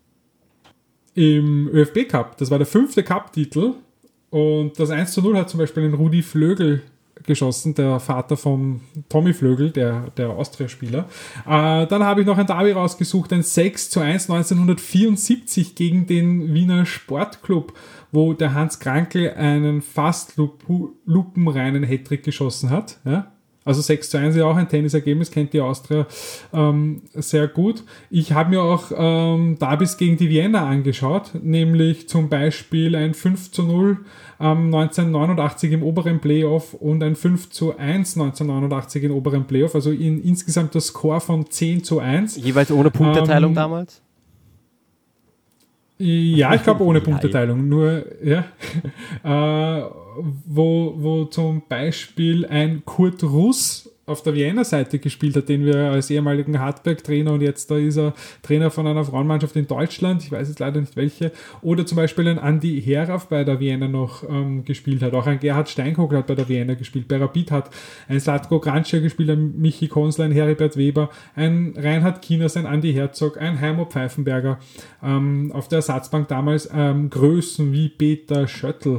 Im ÖFB Cup, das war der 5. Cup-Titel und das 1:0 hat zum Beispiel den Rudi Flögel geschossen, der Vater von Tommy Flögel, der Austria-Spieler. Dann habe ich noch ein Derby rausgesucht, ein 6:1 1974 gegen den Wiener Sportclub, wo der Hans Krankl einen fast lupenreinen Hattrick geschossen hat. Ja? Also 6:1 ist ja auch ein Tennisergebnis, kennt die Austria sehr gut. Ich habe mir auch Derbys gegen die Vienna angeschaut, nämlich zum Beispiel ein 5:0 1989 im oberen Playoff und ein 5:1 1989 im oberen Playoff, also insgesamt das Score von 10:1.
Jeweils ohne Punkteteilung damals?
Ja, ich glaube ohne Punkteteilung, nur, ja, wo zum Beispiel ein Kurt Russ auf der Vienna-Seite gespielt hat, den wir als ehemaligen Hartberg-Trainer und jetzt da ist er Trainer von einer Frauenmannschaft in Deutschland, ich weiß jetzt leider nicht welche, oder zum Beispiel ein Andi Herauf bei der Vienna noch gespielt hat, auch ein Gerhard Steinkogel hat bei der Vienna gespielt, bei Rapid hat ein Slatko Kranjčar gespielt, ein Michi Konsler, ein Heribert Weber, ein Reinhard Kieners, ein Andi Herzog, ein Heimo Pfeifenberger, auf der Ersatzbank damals Größen wie Peter Schöttl,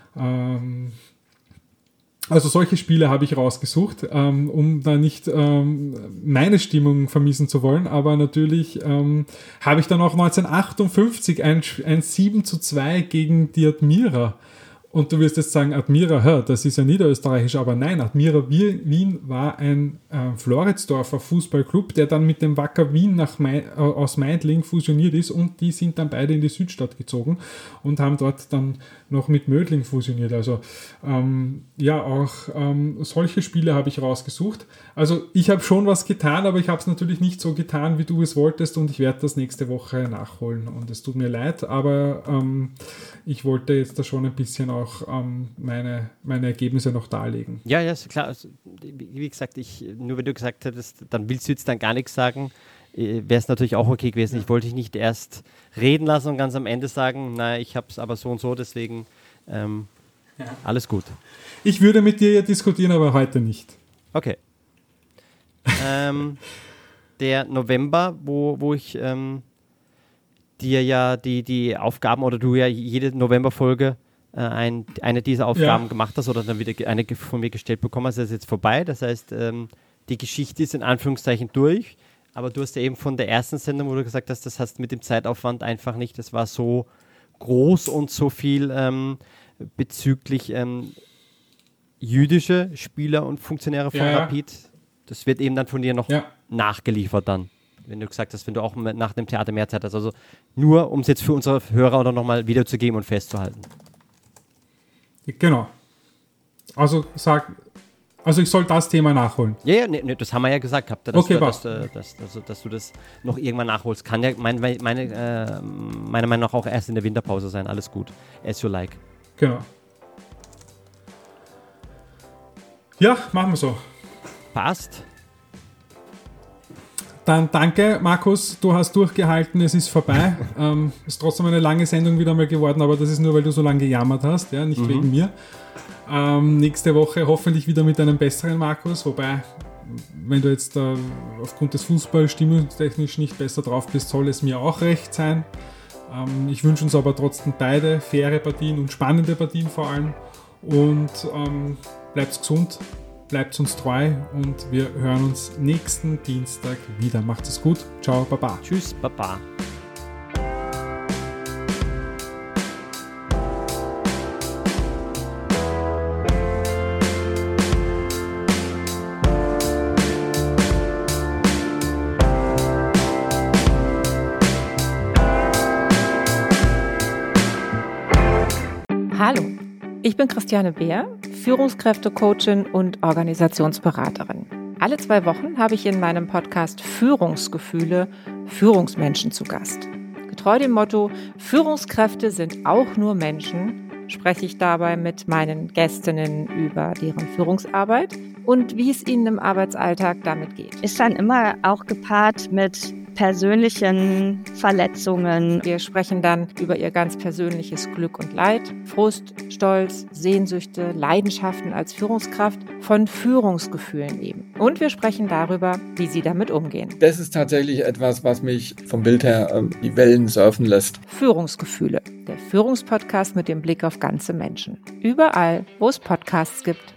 also solche Spiele habe ich rausgesucht, um da nicht meine Stimmung vermiesen zu wollen, aber natürlich habe ich dann auch 1958 ein 7:2 gegen die Admira. Und du wirst jetzt sagen, Admira, das ist ja niederösterreichisch, aber nein, Admira Wien war ein Floridsdorfer Fußballclub, der dann mit dem Wacker Wien aus Meidling fusioniert ist und die sind dann beide in die Südstadt gezogen und haben dort dann noch mit Mödling fusioniert. Also solche Spiele habe ich rausgesucht. Also ich habe schon was getan, aber ich habe es natürlich nicht so getan, wie du es wolltest und ich werde das nächste Woche nachholen und es tut mir leid, aber ich wollte jetzt da schon ein bisschen auch meine Ergebnisse noch darlegen.
Ja, ist klar. Also, wie gesagt, nur wenn du gesagt hättest, dann willst du jetzt dann gar nichts sagen, wäre es natürlich auch okay gewesen. Ich wollte dich nicht erst reden lassen und ganz am Ende sagen, nein, ich habe es aber so und so, deswegen alles gut.
Ich würde mit dir ja diskutieren, aber heute nicht.
Okay. Der November, wo ich dir ja die Aufgaben oder du ja jede Novemberfolge eine dieser Aufgaben gemacht hast oder dann wieder eine von mir gestellt bekommen hast, das ist jetzt vorbei. Das heißt, die Geschichte ist in Anführungszeichen durch. Aber du hast ja eben von der ersten Sendung, wo du gesagt hast, das hast mit dem Zeitaufwand einfach nicht, das war so groß und so viel bezüglich jüdische Spieler und Funktionäre von Rapid. Das wird eben dann von dir noch nachgeliefert dann. Wenn du gesagt hast, wenn du auch nach dem Theater mehr Zeit hast. Also nur, um es jetzt für unsere Hörer oder nochmal wiederzugeben und festzuhalten.
Genau. Also ich soll das Thema nachholen.
Ja, nee, das haben wir ja gesagt gehabt, dass du das noch irgendwann nachholst. Kann ja meiner Meinung nach auch erst in der Winterpause sein. Alles gut. As you like.
Genau. Ja, machen wir so.
Passt.
Dann danke, Markus, du hast durchgehalten, es ist vorbei. Ist trotzdem eine lange Sendung wieder mal geworden, aber das ist nur, weil du so lange gejammert hast, ja, nicht wegen mir. Nächste Woche hoffentlich wieder mit einem besseren Markus, wobei, wenn du jetzt aufgrund des Fußballs stimmungstechnisch nicht besser drauf bist, soll es mir auch recht sein. Ich wünsche uns aber trotzdem beide faire Partien und spannende Partien vor allem und bleibt gesund. Bleibt uns treu und wir hören uns nächsten Dienstag wieder. Macht es gut. Ciao, Baba.
Tschüss, Baba.
Hallo, ich bin Christiane Beer, Führungskräftecoachin und Organisationsberaterin. Alle 2 Wochen habe ich in meinem Podcast Führungsgefühle Führungsmenschen zu Gast. Getreu dem Motto, Führungskräfte sind auch nur Menschen, spreche ich dabei mit meinen Gästinnen über deren Führungsarbeit und wie es ihnen im Arbeitsalltag damit geht.
Ist dann immer auch gepaart mit persönlichen Verletzungen.
Wir sprechen dann über ihr ganz persönliches Glück und Leid, Frust, Stolz, Sehnsüchte, Leidenschaften als Führungskraft, von Führungsgefühlen eben. Und wir sprechen darüber, wie sie damit umgehen.
Das ist tatsächlich etwas, was mich vom Bild her die Wellen surfen lässt.
Führungsgefühle, der Führungspodcast mit dem Blick auf ganze Menschen. Überall, wo es Podcasts gibt.